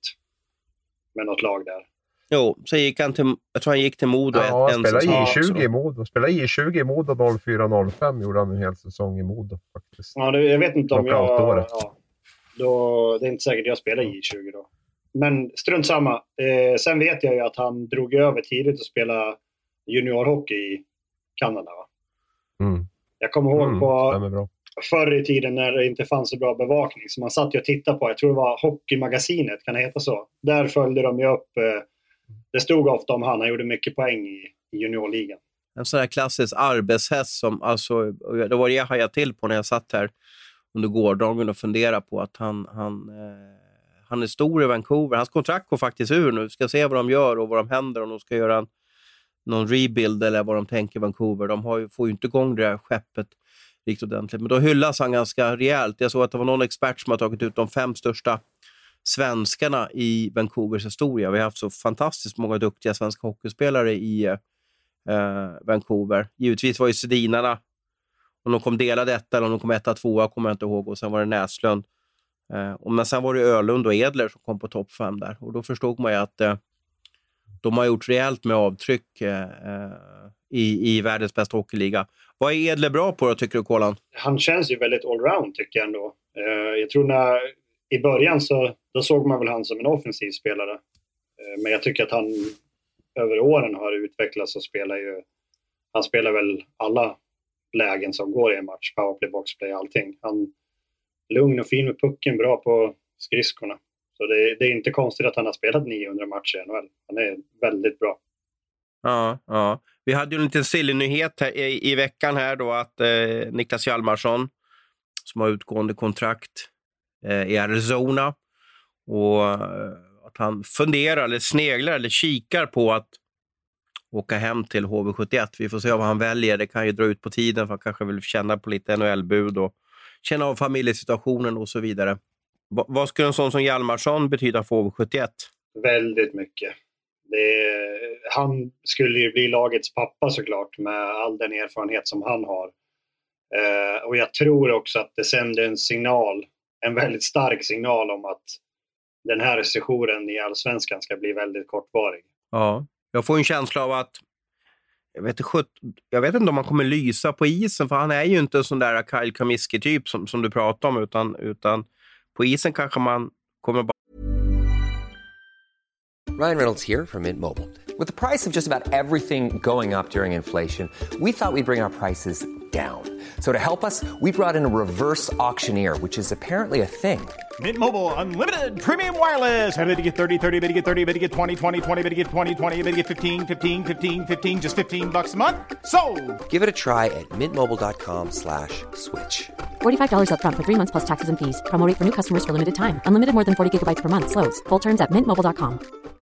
med något lag där? Jo, så gick han till... Jag tror han gick till Modo. Ja, han spelade säsong, I tjugo i Modo. Spelade I tjugo i Modo noll fyra noll fem. Gjorde han en hel säsong i Modo, faktiskt. Ja, det, jag vet inte om jag... Ja, då, det är inte säkert jag spelar I tjugo då. Men strunt samma. Eh, sen vet jag ju att han drog över tidigt och spela juniorhockey i Kanada. Va? Mm. Jag kommer ihåg mm, på förr i tiden när det inte fanns så bra bevakning. Så man satt ju och tittade på, jag tror det var Hockeymagasinet, kan det heta så? Där följde de ju upp, eh, det stod ofta om han, han gjorde mycket poäng i, i juniorligan. En sån här klassisk arbetshäst som, alltså, det var det jag hajade till på när jag satt här under gårdagen och funderade på att han, han, eh, han är stor i Vancouver. Hans kontrakt går faktiskt ur nu. Vi ska se vad de gör och vad de händer, om de ska göra en, någon rebuild eller vad de tänker Vancouver. De har ju, får ju inte igång det här skeppet riktigt ordentligt. Men då hyllas han ganska rejält. Jag såg att det var någon expert som har tagit ut de fem största svenskarna i Vancouvers historia. Vi har haft så fantastiskt många duktiga svenska hockeyspelare i eh, Vancouver. Givetvis var ju Sedinarna, om de kom dela detta eller om de kom etta, tvåa kommer jag inte ihåg, och sen var det Näslund. Eh, och men sen var det Ölund och Edler som kom på topp fem där. Och då förstod man ju att eh, de har gjort rejält med avtryck eh, i, i världens bästa hockeyliga. Vad är Edler bra på då, tycker du, Kolan? Han känns ju väldigt allround, tycker jag ändå. Eh, jag tror när i början så då såg man väl han som en offensiv spelare. Eh, men jag tycker att han över åren har utvecklats och spelar ju... Han spelar väl alla lägen som går i en match. Powerplay, boxplay, allting. Han är lugn och fin med pucken, bra på skridskorna. Så det, det är inte konstigt att han har spelat niohundra matcher i N H L. Han är väldigt bra. Ja, ja. Vi hade ju en liten silly nyhet här i, i veckan här då, att eh, Niklas Hjalmarsson, som har utgående kontrakt eh, i Arizona, och eh, att han funderar eller sneglar eller kikar på att åka hem till H V sjuttioett. Vi får se vad han väljer. Det kan ju dra ut på tiden, för han kanske vill känna på lite N H L-bud och känna av familjesituationen och så vidare. Va, vad skulle en sån som Hjalmarsson betyda för H V sjuttioett? Väldigt mycket. Det, han skulle ju bli lagets pappa såklart, med all den erfarenhet som han har. Eh, och jag tror också att det sänder en signal, en väldigt stark signal om att den här sessionen i Allsvenskan ska bli väldigt kortvarig. Ja, jag får en känsla av att jag vet, jag vet inte om man kommer lysa på isen, för han är ju inte en sån där Kyle Comiskey-typ som, som du pratar om, utan, utan på isen kanske man kommer bara... Ryan Reynolds here from Mint Mobile. With the price of just about everything going up during inflation, we thought we'd bring our prices down. So to help us, we brought in a reverse auctioneer, which is apparently a thing. Mint Mobile Unlimited Premium Wireless. How to get thirty, thirty, how to get thirty, how to get twenty, twenty, twenty, how to get twenty, twenty, how to get fifteen, fifteen, fifteen, fifteen, just fifteen bucks a month? Sold! Give it a try at mintmobile.com slash switch. forty-five dollars up front for three months plus taxes and fees. Promo rate for new customers for limited time. Unlimited more than forty gigabytes per month. Slows full terms at mint mobile dot com.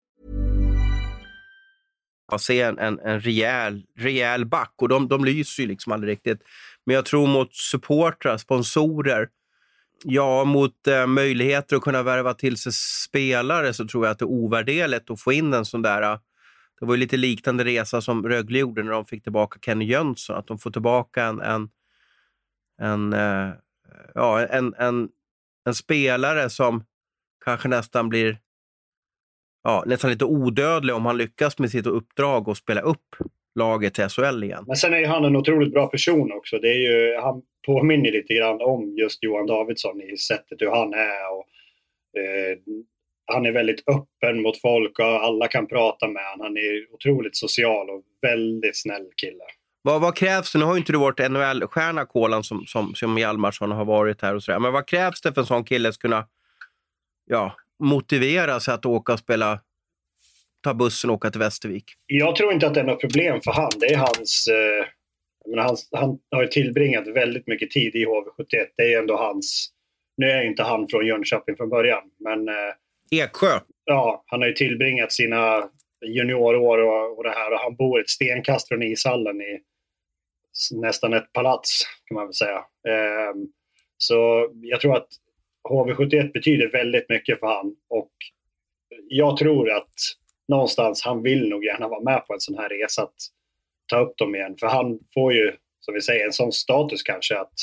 Att se en, en, en rejäl, rejäl back, och de, de lyser ju liksom aldrig riktigt. Men jag tror mot supportrar, sponsorer, Ja, mot eh, möjligheter att kunna värva till sig spelare så tror jag att det är ovärderligt att få in en sån där. Det var ju lite liknande resa som Rögle gjorde när de fick tillbaka Kenny Jönsson. Att de får tillbaka en, en, en, eh, ja, en, en, en spelare som kanske nästan blir ja, nästan lite odödlig om han lyckas med sitt uppdrag och spela upp laget till S H L igen. Men sen är ju han en otroligt bra person också. Det är ju, han påminner lite grann om just Johan Davidsson i sättet hur han är. Och, eh, han är väldigt öppen mot folk och alla kan prata med honom. Han är otroligt social och väldigt snäll kille. Vad, vad krävs det? Nu har ju inte du varit N H L-stjärna, Kolan, som, som, som Hjalmarsson har varit här och sådär. Men vad krävs det för en sån kille att kunna ja, motivera sig att åka och spela, ta bussen och åka till Västervik? Jag tror inte att det är något problem för han. Det är hans... Eh, jag menar, han, han har ju tillbringat väldigt mycket tid i H V sjuttioett. Det är ändå hans... Nu är inte han från Jönköping från början, men... Eh, Eksjö? Ja, han har ju tillbringat sina juniorår och, och det här. Och han bor ett stenkast från ishallen i nästan ett palats, kan man väl säga. Eh, så jag tror att H V sjuttioett betyder väldigt mycket för han. Och jag tror att någonstans han vill nog gärna vara med på en sån här resa att ta upp dem igen. För han får ju, som vi säger, en sån status kanske att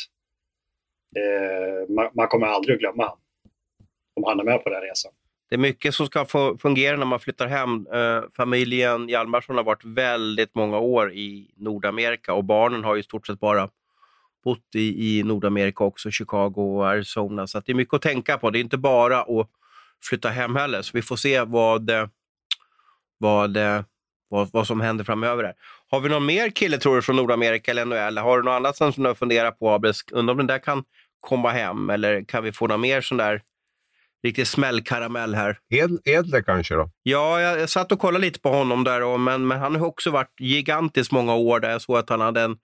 eh, man, man kommer aldrig att glömma han om han är med på den här resan. Det är mycket som ska få fungera när man flyttar hem. Eh, familjen Hjalmarsson har varit väldigt många år i Nordamerika och barnen har ju stort sett bara bott i, i Nordamerika också, Chicago och Arizona. Så att det är mycket att tänka på. Det är inte bara att flytta hem heller. Så vi får se vad, vad, vad, vad som händer framöver här. Har vi någon mer kille, tror du, från Nordamerika eller N H L? Har du något annat som du funderar på? Undrar om den där kan komma hem? Eller kan vi få någon mer sån där riktigt smällkaramell här? Ed, Edler kanske då? Ja, jag, jag satt och kollade lite på honom där. Och, men, men han har också varit gigantiskt många år där. Jag såg att han hade en,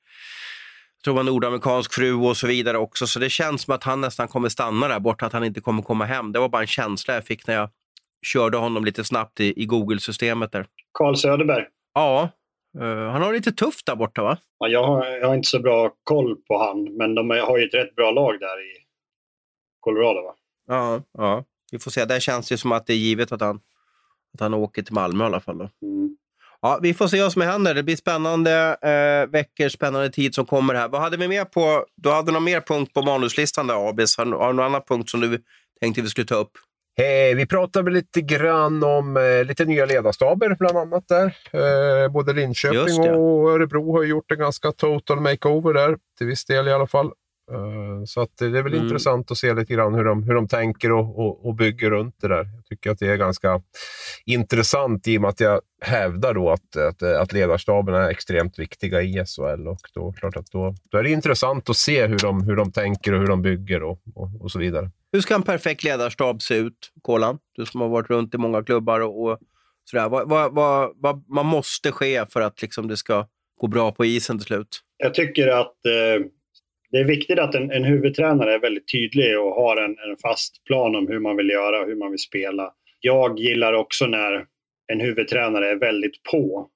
jag tror det var en nordamerikansk fru och så vidare också. Så det känns som att han nästan kommer stanna där borta. Att han inte kommer komma hem. Det var bara en känsla jag fick när jag körde honom lite snabbt i, i Google-systemet där. Carl Söderberg. Ja, uh, han har lite tufft där borta, va? Ja, jag, har, jag har inte så bra koll på han. Men de har ju ett rätt bra lag där i Colorado, va? Ja, ja. Vi får se. Där känns det som att det är givet att han, att han åker till Malmö i alla fall då. Mm. Ja, vi får se vad som händer. Det blir spännande eh, veckor, spännande tid som kommer här. Vad hade vi mer på? Du hade någon mer punkt på manuslistan där, Abis. Har du någon annan punkt som du tänkte vi skulle ta upp? Hey, vi pratade lite grann om eh, lite nya ledarstaber bland annat där. Eh, både Linköping och Örebro har gjort en ganska total makeover där. Till viss del i alla fall. Uh, så att det är väl mm. intressant att se lite grann hur de, hur de tänker och, och, och bygger runt det där. Jag tycker att det är ganska intressant i och med att jag hävdar då att, att, att ledarstaben är extremt viktiga i S H L. Och då, klart att då, då är det intressant att se hur de, hur de tänker och hur de bygger och, och, och så vidare. Hur ska en perfekt ledarstab se ut, Kolan? Du som har varit runt i många klubbar och, och sådär. Vad, vad, vad, vad man måste ske för att liksom det ska gå bra på isen till slut? Jag tycker att eh... det är viktigt att en, en huvudtränare är väldigt tydlig och har en, en fast plan om hur man vill göra och hur man vill spela. Jag gillar också när en huvudtränare är väldigt på.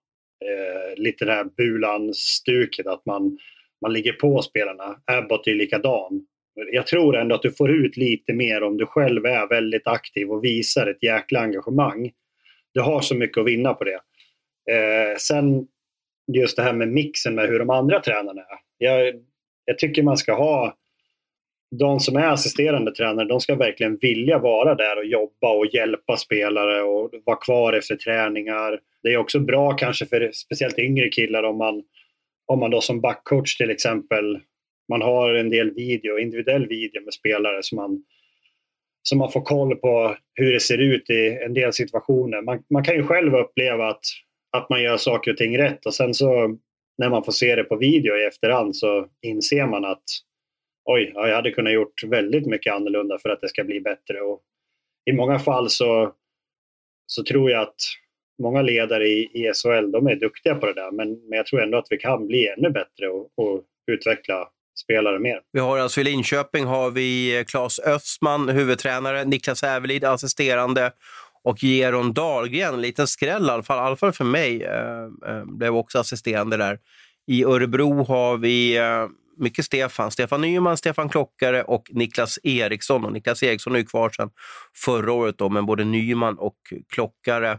Eh, lite det här Bulan-stuket, att man, man ligger på spelarna. Abbott är likadan. Jag tror ändå att du får ut lite mer om du själv är väldigt aktiv och visar ett jäkla engagemang. Du har så mycket att vinna på det. Eh, sen just det här med mixen med hur de andra tränarna är. Jag Jag tycker man ska ha de som är assisterande tränare, de ska verkligen vilja vara där och jobba och hjälpa spelare och vara kvar efter träningar. Det är också bra kanske för speciellt yngre killar om man, om man då som backcoach till exempel, man har en del video, individuell video med spelare som man, som man får koll på hur det ser ut i en del situationer. Man, man kan ju själv uppleva att, att man gör saker och ting rätt och sen så när man får se det på video i efterhand så inser man att oj, jag hade kunnat gjort väldigt mycket annorlunda för att det ska bli bättre. Och i många fall så, så tror jag att många ledare i, i S H L, de är duktiga på det där. Men, men jag tror ändå att vi kan bli ännu bättre och, och utveckla spelare mer. Vi har alltså i Linköping har vi Claes Östman, huvudtränare, Niklas Ävelid, assisterande och Geron Dahlgren, en liten skräll i alla fall, i alla fall för mig, eh, eh, blev också assisterande där. I Örebro har vi eh, mycket Stefan. Stefan Nyman, Stefan Klockare och Niklas Eriksson. Och Niklas Eriksson är ju kvar sedan förra året då, men både Nyman och Klockare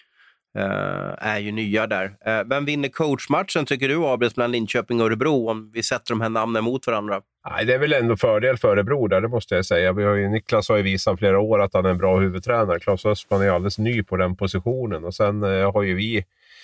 eh, är ju nya där. Eh, vem vinner coachmatchen tycker du, Abris, mellan Linköping och Örebro, om vi sätter de här namnen mot varandra? Nej, det är väl ändå fördel för Örebro där, det måste jag säga. Vi har ju, Niklas har ju visat flera år att han är en bra huvudtränare. Claes Östman är alldeles ny på den positionen. Och sen eh, har ju vi...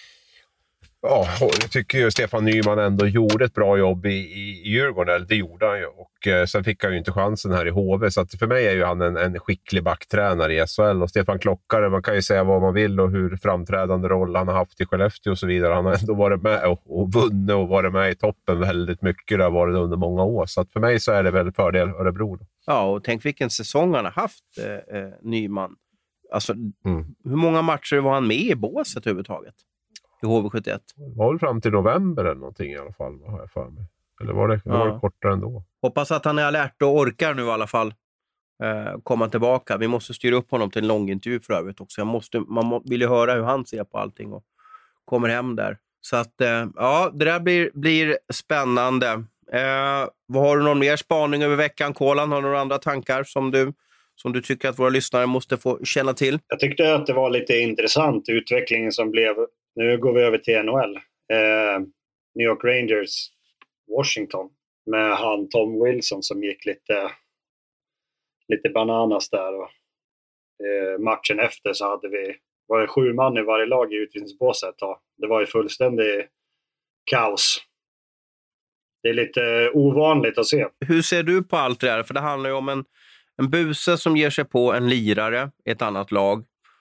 Ja, jag tycker ju Stefan Nyman ändå gjorde ett bra jobb i, i, i Djurgården. Eller det gjorde han ju. Och eh, sen fick han ju inte chansen här i H V. Så att för mig är ju han en, en skicklig backtränare i S H L. Och Stefan Klockare, man kan ju säga vad man vill och hur framträdande roll han har haft i Skellefteå och så vidare. Han har ändå varit med och, och vunnit och varit med i toppen väldigt mycket. Det har varit under många år. Så att för mig så är det väl fördel Örebro. Ja, och tänk vilken säsong han har haft, eh, eh, Nyman. Alltså, mm. hur många matcher var han med i båset överhuvudtaget? I H V sjuttioett. Det var väl fram till november eller någonting i alla fall, har jag för mig. Eller var det, ja. var det kortare ändå? Hoppas att han är alert och orkar nu i alla fall eh, komma tillbaka. Vi måste styra upp honom till en långintervju för övrigt också. Jag måste, man må, vill ju höra hur han ser på allting och kommer hem där. Så att, eh, ja, det där blir, blir spännande. Eh, vad har du någon mer spaning över veckan, Kolan? Har du några andra tankar som du... som du tycker att våra lyssnare måste få känna till? Jag tyckte att det var lite intressant utvecklingen som blev. Nu går vi över till N H L. Eh, New York Rangers, Washington. Med han Tom Wilson som gick lite, lite bananas där. Och, eh, matchen efter så hade vi, var det sju man i varje lag i utvisningsbåset. Det var ju fullständig kaos. Det är lite ovanligt att se. Hur ser du på allt det där? För det handlar ju om en En buse som ger sig på en lirare i ett annat lag.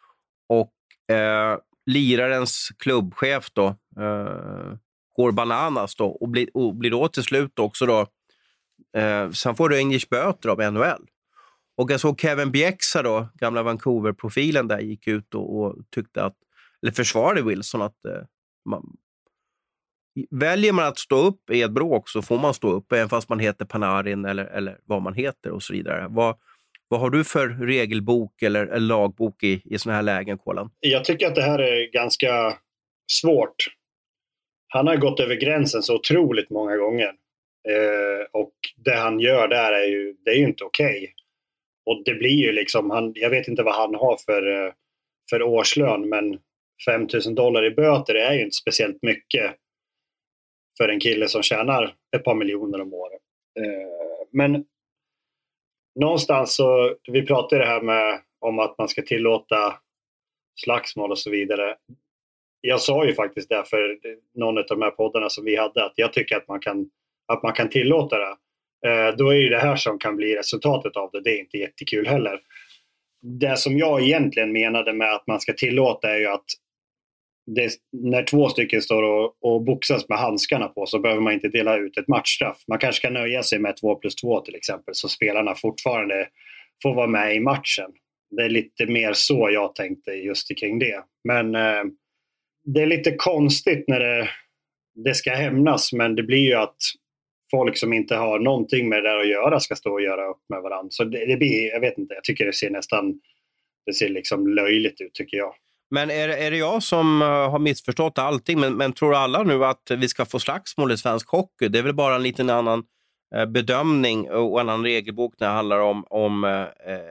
Och eh, lirarens klubbchef då eh, går bananas då. Och blir, och blir då till slut också då. Eh, sen får du English böter av N H L. Och jag såg Kevin Bieksa då, gamla Vancouver-profilen där, gick ut och, och tyckte att, eller försvarade Wilson att eh, man, väljer man att stå upp i ett bråk så får man stå upp även fast man heter Panarin eller, eller vad man heter och så vidare. Vad, vad har du för regelbok eller, eller lagbok i, i såna här lägen, Kolan? Jag tycker att det här är ganska svårt. Han har gått över gränsen så otroligt många gånger. Eh, och det han gör där är ju, det är ju inte okej. Okay. Och det blir ju liksom, han, jag vet inte vad han har för, för årslön, men fem tusen dollar i böter är ju inte speciellt mycket för en kille som tjänar ett par miljoner om året. Eh, men någonstans så, vi pratar det här med om att man ska tillåta slagsmål och så vidare. Jag sa ju faktiskt det för någon av de här poddarna som vi hade, att jag tycker att man kan, att man kan tillåta det. Eh, då är ju det här som kan bli resultatet av det. Det är inte jättekul heller. Det som jag egentligen menade med att man ska tillåta är ju att det, när två stycken står och, och boxas med handskarna på, så behöver man inte dela ut ett matchstraff. Man kanske kan nöja sig med två plus två till exempel, så spelarna fortfarande får vara med i matchen. Det är lite mer så jag tänkte just kring det. Men eh, det är lite konstigt när det, det ska hämnas, men det blir ju att folk som inte har någonting med det där att göra ska stå och göra upp med varandra. Så det, det blir, jag vet inte, jag tycker det ser nästan, det ser liksom löjligt ut tycker jag. Men är, är det jag som uh, har missförstått allting? Men, men tror alla nu att vi ska få slagsmål i svensk hockey? Det är väl bara en liten annan uh, bedömning och en annan regelbok när det handlar om, om uh, uh,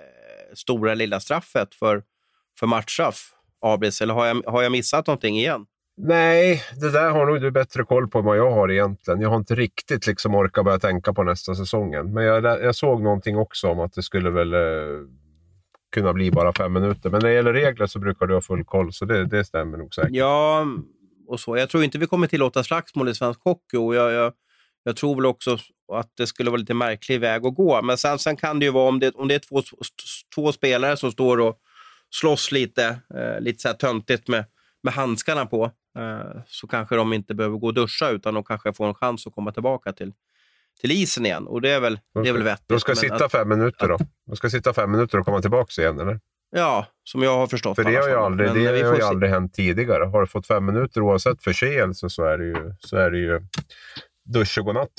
stora lilla straffet för, för matchstraff, Abris. Eller har jag, har jag missat någonting igen? Nej, det där har nog du bättre koll på än vad jag har egentligen. Jag har inte riktigt liksom orkat börja tänka på nästa säsongen. Men jag, jag såg någonting också om att det skulle väl uh, kunna bli bara fem minuter. Men när det gäller regler så brukar du ha full koll, så det, det stämmer nog säkert. Ja, och så. Jag tror inte vi kommer tillåta slagsmål i svensk hockey, och jag, jag, jag tror väl också att det skulle vara lite märklig väg att gå. Men sen, sen kan det ju vara om det, om det är två, två spelare som står och slåss lite, eh, lite så här töntigt med, med handskarna på, eh, så kanske de inte behöver gå och duscha, utan de kanske får en chans att komma tillbaka till till isen igen, och det är väl, det är väl vettigt. De ska sitta att, fem minuter då. De ska sitta fem minuter och komma tillbaka igen, eller? Ja, som jag har förstått. För det har ju aldrig, det har ju se. aldrig hänt tidigare. Har du fått fem minuter oavsett förseelse, så är det ju, så är det ju dusch och godnatt, va?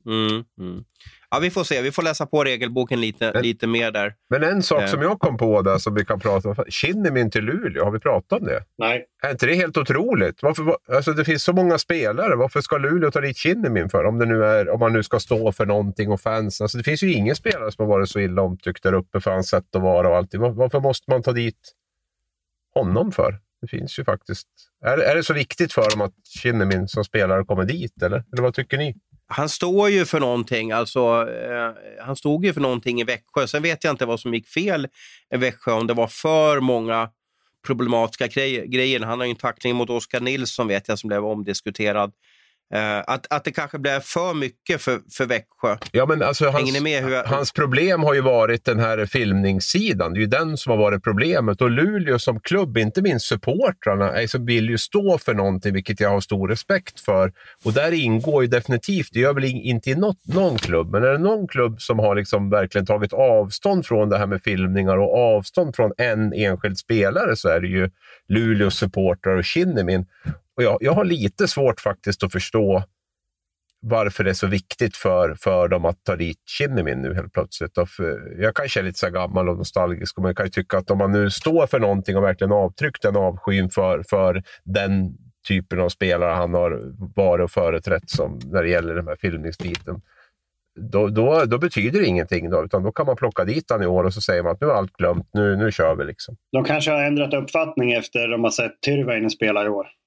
Mm, mm. Ja, vi får se. Vi får läsa på regelboken lite, men, lite mer där. Men en sak eh. som jag kom på där som vi kan prata om. Kinnimin till Luleå, har vi pratat om det? Nej. Är inte det helt otroligt? Varför, alltså det finns så många spelare. Varför ska Luleå ta dit Kinnimin för? Om, det nu är, om man nu ska stå för någonting och fans. Alltså det finns ju ingen spelare som har varit så illa omtyckt där uppe för hans sätt att vara och allting. Var, varför måste man ta dit honom för? Det finns ju faktiskt... Är, är det så viktigt för dem att Kinnimin som spelare kommer dit? Eller, eller vad tycker ni? Han står ju för någonting, alltså eh, han stod ju för någonting i Växjö. Sen vet jag inte vad som gick fel i Växjö, om det var för många problematiska grej, grejer. Han har ju en tackling mot Oskar Nilsson, vet jag, som blev omdiskuterad. Uh, att, att det kanske blev för mycket för, för Växjö. Ja, men alltså hans, med hur jag... hans problem har ju varit den här filmningssidan. Det är ju den som har varit problemet. Och Luleå som klubb, inte minst supportrarna, alltså vill ju stå för någonting, vilket jag har stor respekt för. Och där ingår ju definitivt, det gör väl inte i något, någon klubb, men är det någon klubb som har liksom verkligen tagit avstånd från det här med filmningar och avstånd från en enskild spelare, så är det ju Luleå supportrar och Kinnimin. Och jag, jag har lite svårt faktiskt att förstå varför det är så viktigt för, för dem att ta dit Kinnimin nu helt plötsligt. Och för, jag kanske är lite så gammal och nostalgisk, och man kan ju tycka att om man nu står för någonting och verkligen avtryckt den avskyn för, för den typen av spelare han har varit och företrätt som när det gäller den här filmningsbiten, då, då, då betyder det ingenting då, utan då kan man plocka dit han i år och så säger man att nu är allt glömt, nu, nu kör vi liksom. De kanske har ändrat uppfattning efter de har sett Tyrväinen spela i år.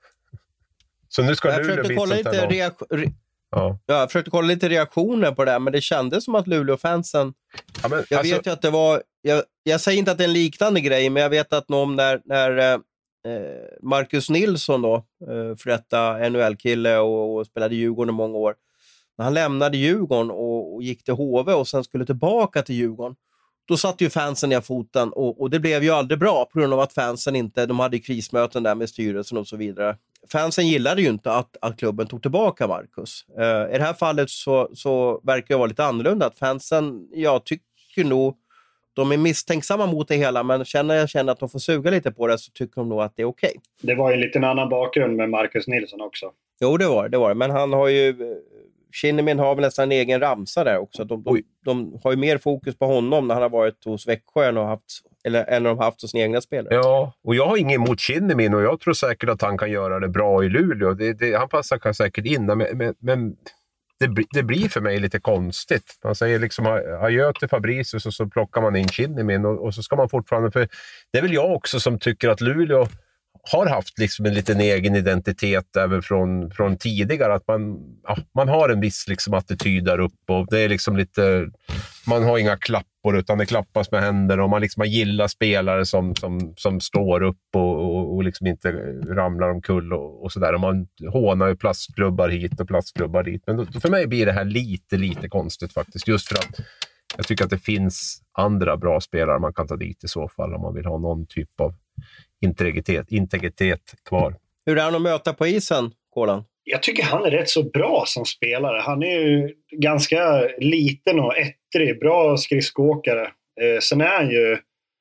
Så nu ska jag Luleå försökte kolla lite, reak- re- ja. Ja, jag försökte kolla lite reaktioner på det här, men det kändes som att Luleå-fansen... Ja, men, jag alltså... vet ju att det var... Jag, jag säger inte att det är en liknande grej, men jag vet att någon när, när eh, Marcus Nilsson då, eh, för detta N H L-kille och, och spelade Djurgården i många år, när han lämnade Djurgården och, och gick till H V och sen skulle tillbaka till Djurgården, då satt ju fansen ner foten och, och det blev ju aldrig bra på grund av att fansen inte, de hade krismöten där med styrelsen och så vidare. Fansen gillade ju inte att, att klubben tog tillbaka Marcus. Uh, I det här fallet så, så verkar det vara lite annorlunda. Att fansen, jag tycker nog, de är misstänksamma mot det hela, men känner jag känner att de får suga lite på det, så tycker de nog att det är okej. Okay. Det var ju en liten annan bakgrund med Marcus Nilsson också. Jo, det var det, var men han har ju... Kinnimin har väl nästan en egen ramsa där också. De, de, de har ju mer fokus på honom när han har varit hos Växjö än, haft, eller, än de har haft hos sina egna spelare. Ja, och jag har ingen emot Kinnimin och jag tror säkert att han kan göra det bra i Luleå. Det, det, han passar kan säkert in, men, men, men det, det blir för mig lite konstigt. Man säger liksom adjö till Fabricius och så plockar man in Kinnimin och, och så ska man fortfarande... För det är väl jag också som tycker att Luleå har haft liksom en liten egen identitet även från, från tidigare, att man, ja, man har en viss liksom attityd där uppe och det är liksom lite, man har inga klappor utan det klappas med händer och man liksom man gillar spelare som, som, som står upp och, och, och liksom inte ramlar omkull och, och sådär, och man hånar ju plastklubbar hit och plastklubbar dit, men då, för mig blir det här lite, lite konstigt faktiskt, just för att jag tycker att det finns andra bra spelare man kan ta dit i så fall om man vill ha någon typ av integritet, integritet kvar. Hur är han att möta på isen, Kolan? Jag tycker han är rätt så bra som spelare. Han är ju ganska liten och ettrig, bra skridskoåkare. Eh, sen är han ju...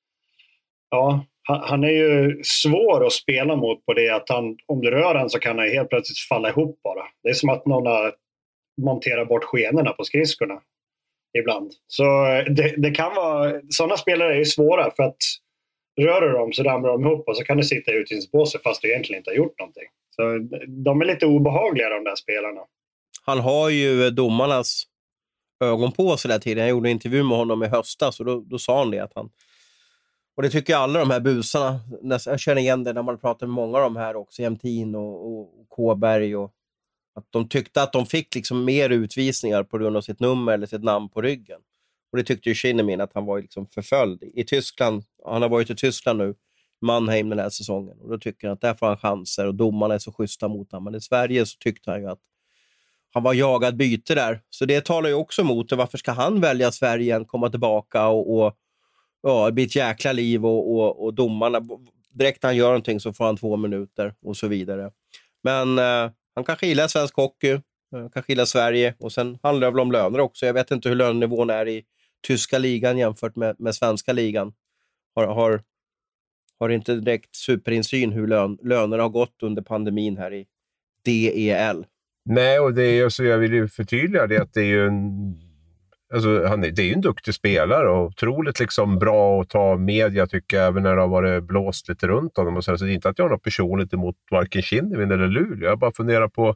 Ja, han, han är ju svår att spela mot på det att han, om du rör han så kan han helt plötsligt falla ihop bara. Det är som att någon har monterat bort skenorna på skridskorna ibland. Så det, det kan vara... Sådana spelare är ju svåra för att rör du dem så ramlar de ihop och så kan du sitta ut i sin påse fast du egentligen inte har gjort någonting. Så de är lite obehagliga de där spelarna. Han har ju domarnas ögon på sig där tiden. Jag gjorde en intervju med honom i höstas och då, då sa han det att han... Och det tycker jag alla de här busarna, jag känner igen det när man pratar med många av de här också, Jämtin och, och, och Kåberg, och att de tyckte att de fick liksom mer utvisningar på grund av sitt nummer eller sitt namn på ryggen. Och det tyckte ju Kinnimin att han var liksom förföljd. I Tyskland, han har varit i Tyskland nu, Mannheim den här säsongen. Och då tycker han att där får han chanser och domarna är så schyssta mot honom. Men i Sverige så tyckte han ju att han var jagad byte där. Så det talar ju också emot det. Varför ska han välja Sverige igen, komma tillbaka och, och ja, det blir ett jäkla liv och, och, och domarna, direkt han gör någonting så får han två minuter och så vidare. Men eh, han kanske gillar svensk hockey, han kanske gillar Sverige och sen handlar det väl om löner också. Jag vet inte hur lönenivån är i tyska ligan jämfört med, med svenska ligan. Har, har, har inte direkt superinsyn hur lön, lönerna har gått under pandemin här i D E L. Nej, och det är ju så jag vill ju förtydliga det att det är ju en, alltså, han är, det är ju en duktig spelare och otroligt liksom bra att ta media tycker jag, även när det har varit blåst lite runt honom. Och så, så det är inte att jag har något personligt emot varken Kinnevin eller Luleå. Jag bara funderar på,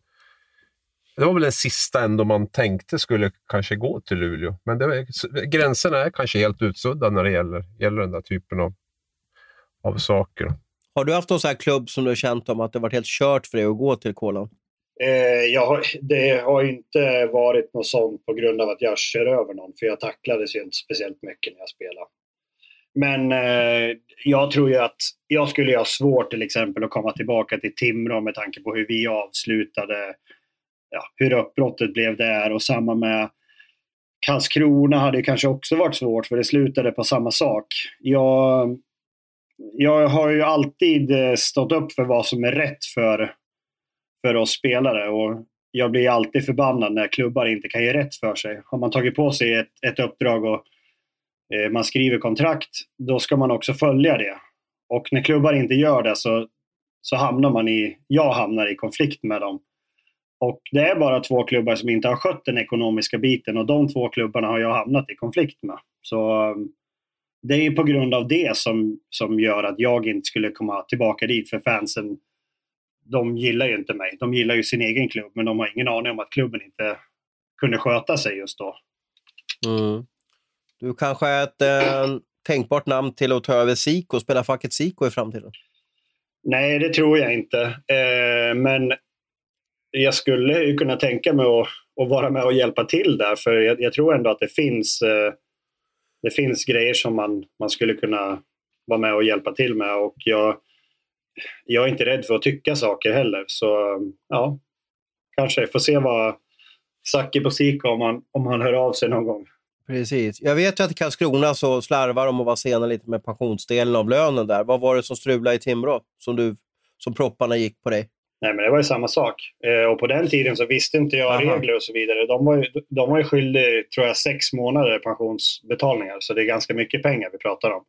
det var väl den sista ändå man tänkte skulle kanske gå till Luleå. Men det var, gränserna är kanske helt utsudda när det gäller, gäller den där typen av, av saker. Har du haft någon sån här klubb som du har känt om att det varit helt kört för dig att gå till Kolan? Eh, jag har, det har inte varit något sånt på grund av att jag kör över någon. För jag tacklades ju inte speciellt mycket när jag spelade. Men eh, jag tror ju att jag skulle ha svårt till exempel att komma tillbaka till Timrå med tanke på hur vi avslutade, ja, hur uppbrottet blev där. Och samma med Karlskrona hade det kanske också varit svårt för det slutade på samma sak. Jag, jag har ju alltid stått upp för vad som är rätt för för oss spelare och jag blir alltid förbannad när klubbar inte kan ge rätt för sig. Har man tagit på sig ett, ett uppdrag och eh, man skriver kontrakt, då ska man också följa det. Och när klubbar inte gör det så, så hamnar man i, jag hamnar i konflikt med dem. Och det är bara två klubbar som inte har skött den ekonomiska biten och de två klubbarna har jag hamnat i konflikt med. Så um, det är på grund av det som, som gör att jag inte skulle komma tillbaka dit för fansen. De gillar ju inte mig. De gillar ju sin egen klubb men de har ingen aning om att klubben inte kunde sköta sig just då. Mm. Du kanske är ett äh, tänkbart namn till att ta över Siko och spela facket Siko i framtiden? Nej, det tror jag inte. Eh, men jag skulle ju kunna tänka mig att, att vara med och hjälpa till där. För jag, jag tror ändå att det finns, eh, det finns grejer som man, man skulle kunna vara med och hjälpa till med. Och jag, jag är inte rädd för att tycka saker heller. Så ja, kanske. Får se vad Zacke på Siko om han, om han hör av sig någon gång. Precis. Jag vet ju att i Karlskrona så slarvar de och var sena lite med pensionsdelen av lönen där. Vad var det som strulade i Timrå som, du, som propparna gick på dig? Nej, men det var ju samma sak. Eh, och på den tiden så visste inte jag Aha. regler och så vidare. De var ju, de var ju skyldiga, tror jag, sex månader pensionsbetalningar. Så det är ganska mycket pengar vi pratar om.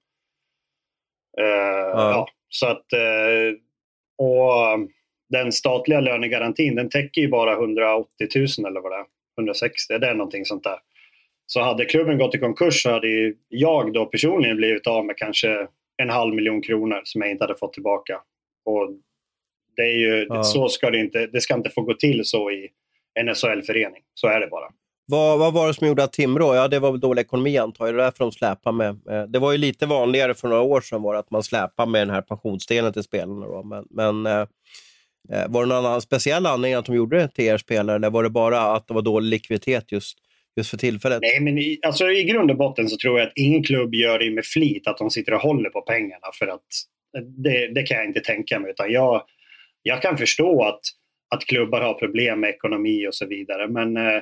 Eh, ja. Ja, så att... Eh, och den statliga lönegarantin, den täcker ju bara hundraåttio tusen eller vad det är. hundrasextio, det är någonting sånt där. Så hade klubben gått i konkurs så hade ju jag då personligen blivit av med kanske en halv miljon kronor som jag inte hade fått tillbaka. Och det är ju, ja. så ska det inte, det ska inte få gå till så i en S H L-förening. Så är det bara. Vad, vad var det som gjorde att Timrå? Ja, det var väl dålig ekonomi antar jag. Det är därför de släpar med. Det var ju lite vanligare för några år sedan var att man släpar med den här pensionsdelen till spelarna. Då. Men, men eh, var det någon annan speciell anledning att de gjorde det till er spelare? Eller var det bara att det var dålig likviditet just, just för tillfället? Nej, men i, alltså, i grund och botten så tror jag att ingen klubb gör det med flit att de sitter och håller på pengarna. För att det, det kan jag inte tänka mig. Utan jag, jag kan förstå att, att klubbar har problem med ekonomi och så vidare. Men eh,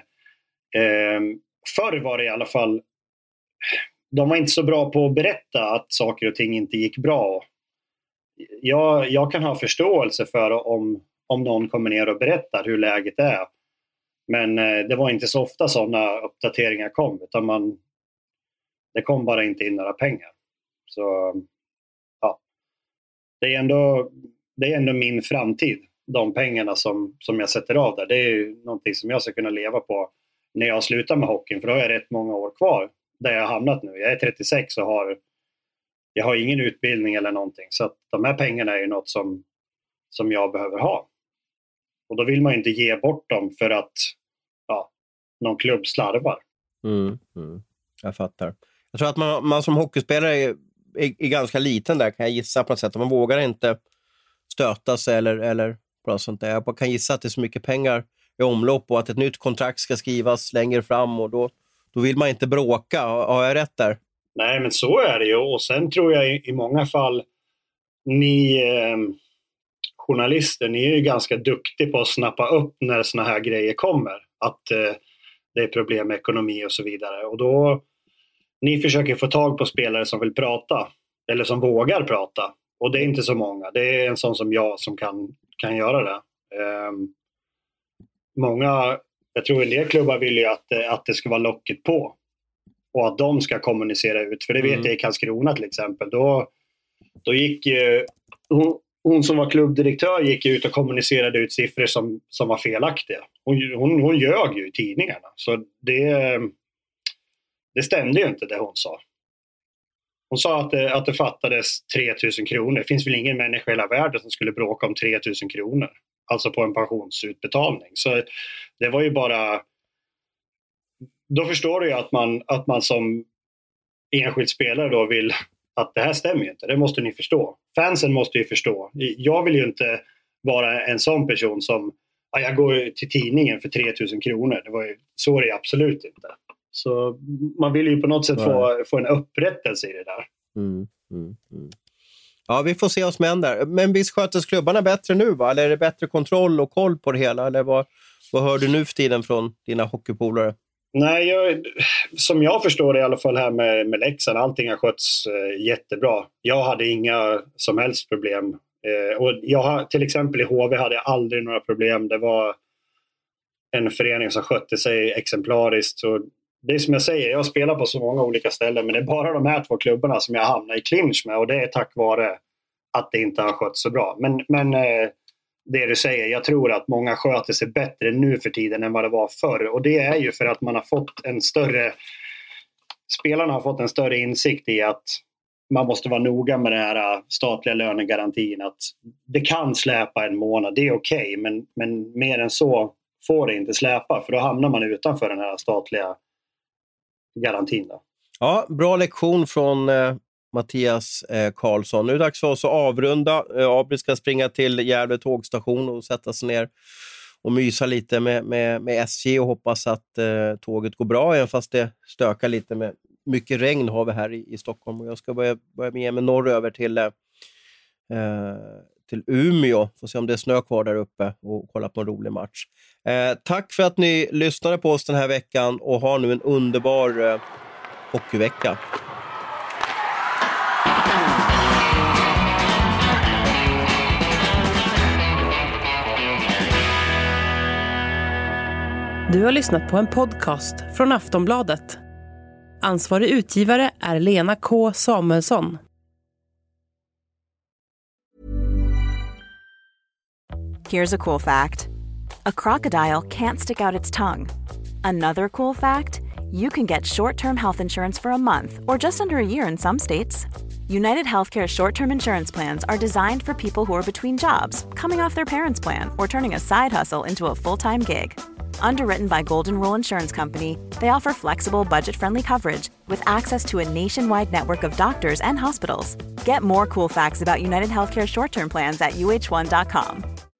eh, förr var det i alla fall... De var inte så bra på att berätta att saker och ting inte gick bra. Jag, jag kan ha förståelse för om, om någon kommer ner och berättar hur läget är. Men eh, det var inte så ofta sådana uppdateringar kom. Utan man, det kom bara inte in några pengar. Så ja, det är ändå, det är ändå min framtid. De pengarna som, som jag sätter av där. Det är ju någonting som jag ska kunna leva på när jag slutar med hockeyn. För då har jag rätt många år kvar där jag har hamnat nu. Jag är trettiosex och har, jag har ingen utbildning eller någonting. Så att de här pengarna är ju något som, som jag behöver ha. Och då vill man ju inte ge bort dem för att ja, någon klubb slarvar. Mm, mm. Jag fattar. Jag tror att man, man som hockeyspelare är, är, är ganska liten där, kan jag gissa på något sätt. Man vågar inte stöta sig eller, eller på något sånt där. Jag kan gissa att det är så mycket pengar i omlopp och att ett nytt kontrakt ska skrivas längre fram och då, då vill man inte bråka. Har jag rätt där? Nej, men så är det ju. Och sen tror jag i, i många fall ni... Eh, journalister, ni är ju ganska duktiga på att snappa upp när såna här grejer kommer. Att eh, det är problem med ekonomi och så vidare. Och då, ni försöker få tag på spelare som vill prata. Eller som vågar prata. Och det är inte så många. Det är en sån som jag som kan, kan göra det. Eh, många, jag tror en del klubbar vill ju att, att det ska vara locket på. Och att de ska kommunicera ut. För det vet mm. jag i Karlskrona till exempel. Då, då gick ju... Hon, Hon som var klubbdirektör gick ut och kommunicerade ut siffror som, som var felaktiga. hon, hon, hon ljög ju i tidningarna. Så det, det stämde ju inte det hon sa. Hon sa att det, att det fattades tre tusen kronor. Det finns väl ingen människa i hela världen som skulle bråka om tre tusen kronor. Alltså på en pensionsutbetalning. Så det var ju bara... Då förstår du ju att man, att man som enskild spelare då vill att det här stämmer ju inte. Det måste ni förstå. Fansen måste ju förstå. Jag vill ju inte vara en sån person som ja, jag går till tidningen för tre tusen kronor. Det var ju, så är det absolut inte. Så man vill ju på något sätt få, få en upprättelse i det där. Mm, mm, mm. Ja, vi får se oss med där. Men visst skötes klubbarna bättre nu, va? Eller är det bättre kontroll och koll på det hela? Eller vad, vad hör du nu för tiden från dina hockeypolare? Nej, jag, som jag förstår det i alla fall här med, med Leksand, allting har skötts eh, jättebra. Jag hade inga som helst problem. Eh, och jag har, till exempel i H V hade jag aldrig några problem. Det var en förening som skötte sig exemplariskt. Så det är som jag säger, jag spelar på så många olika ställen, men det är bara de här två klubbarna som jag hamnar i clinch med, och det är tack vare att det inte har skött så bra. Men, men eh, det du säger, jag tror att många sköter sig bättre nu för tiden än vad det var förr, och det är ju för att man har fått en större spelarna har fått en större insikt i att man måste vara noga med den här statliga lönegarantin, att det kan släpa en månad, det är okej, okay, men, men mer än så får det inte släpa, för då hamnar man utanför den här statliga garantin då. Ja, bra lektion från eh, Mattias eh, Karlsson. Nu är det dags för oss att avrunda. Eh, Abri ska springa till Gävle tågstation och sätta sig ner och mysa lite med, med, med S J och hoppas att eh, tåget går bra, även fast det stökar lite med mycket regn har vi här i, i Stockholm. Och jag ska börja, börja med mig norröver till, eh, till Umeå. Får se om det är snö kvar där uppe och kolla på en rolig match. Eh, tack för att ni lyssnade på oss den här veckan och har nu en underbar eh, hockeyvecka. Du har lyssnat på en podcast från Aftonbladet. Ansvarig utgivare är Lena K. Samuelsson. Here's a cool fact. A crocodile can't stick out its tongue. Another cool fact, you can get short-term health insurance for a month or just under a year in some states. United Healthcare short-term insurance plans are designed for people who are between jobs, coming off their parents' plan, or turning a side hustle into a full-time gig. Underwritten by Golden Rule Insurance Company, they offer flexible, budget-friendly coverage with access to a nationwide network of doctors and hospitals. Get more cool facts about United Healthcare short-term plans at U H one dot com.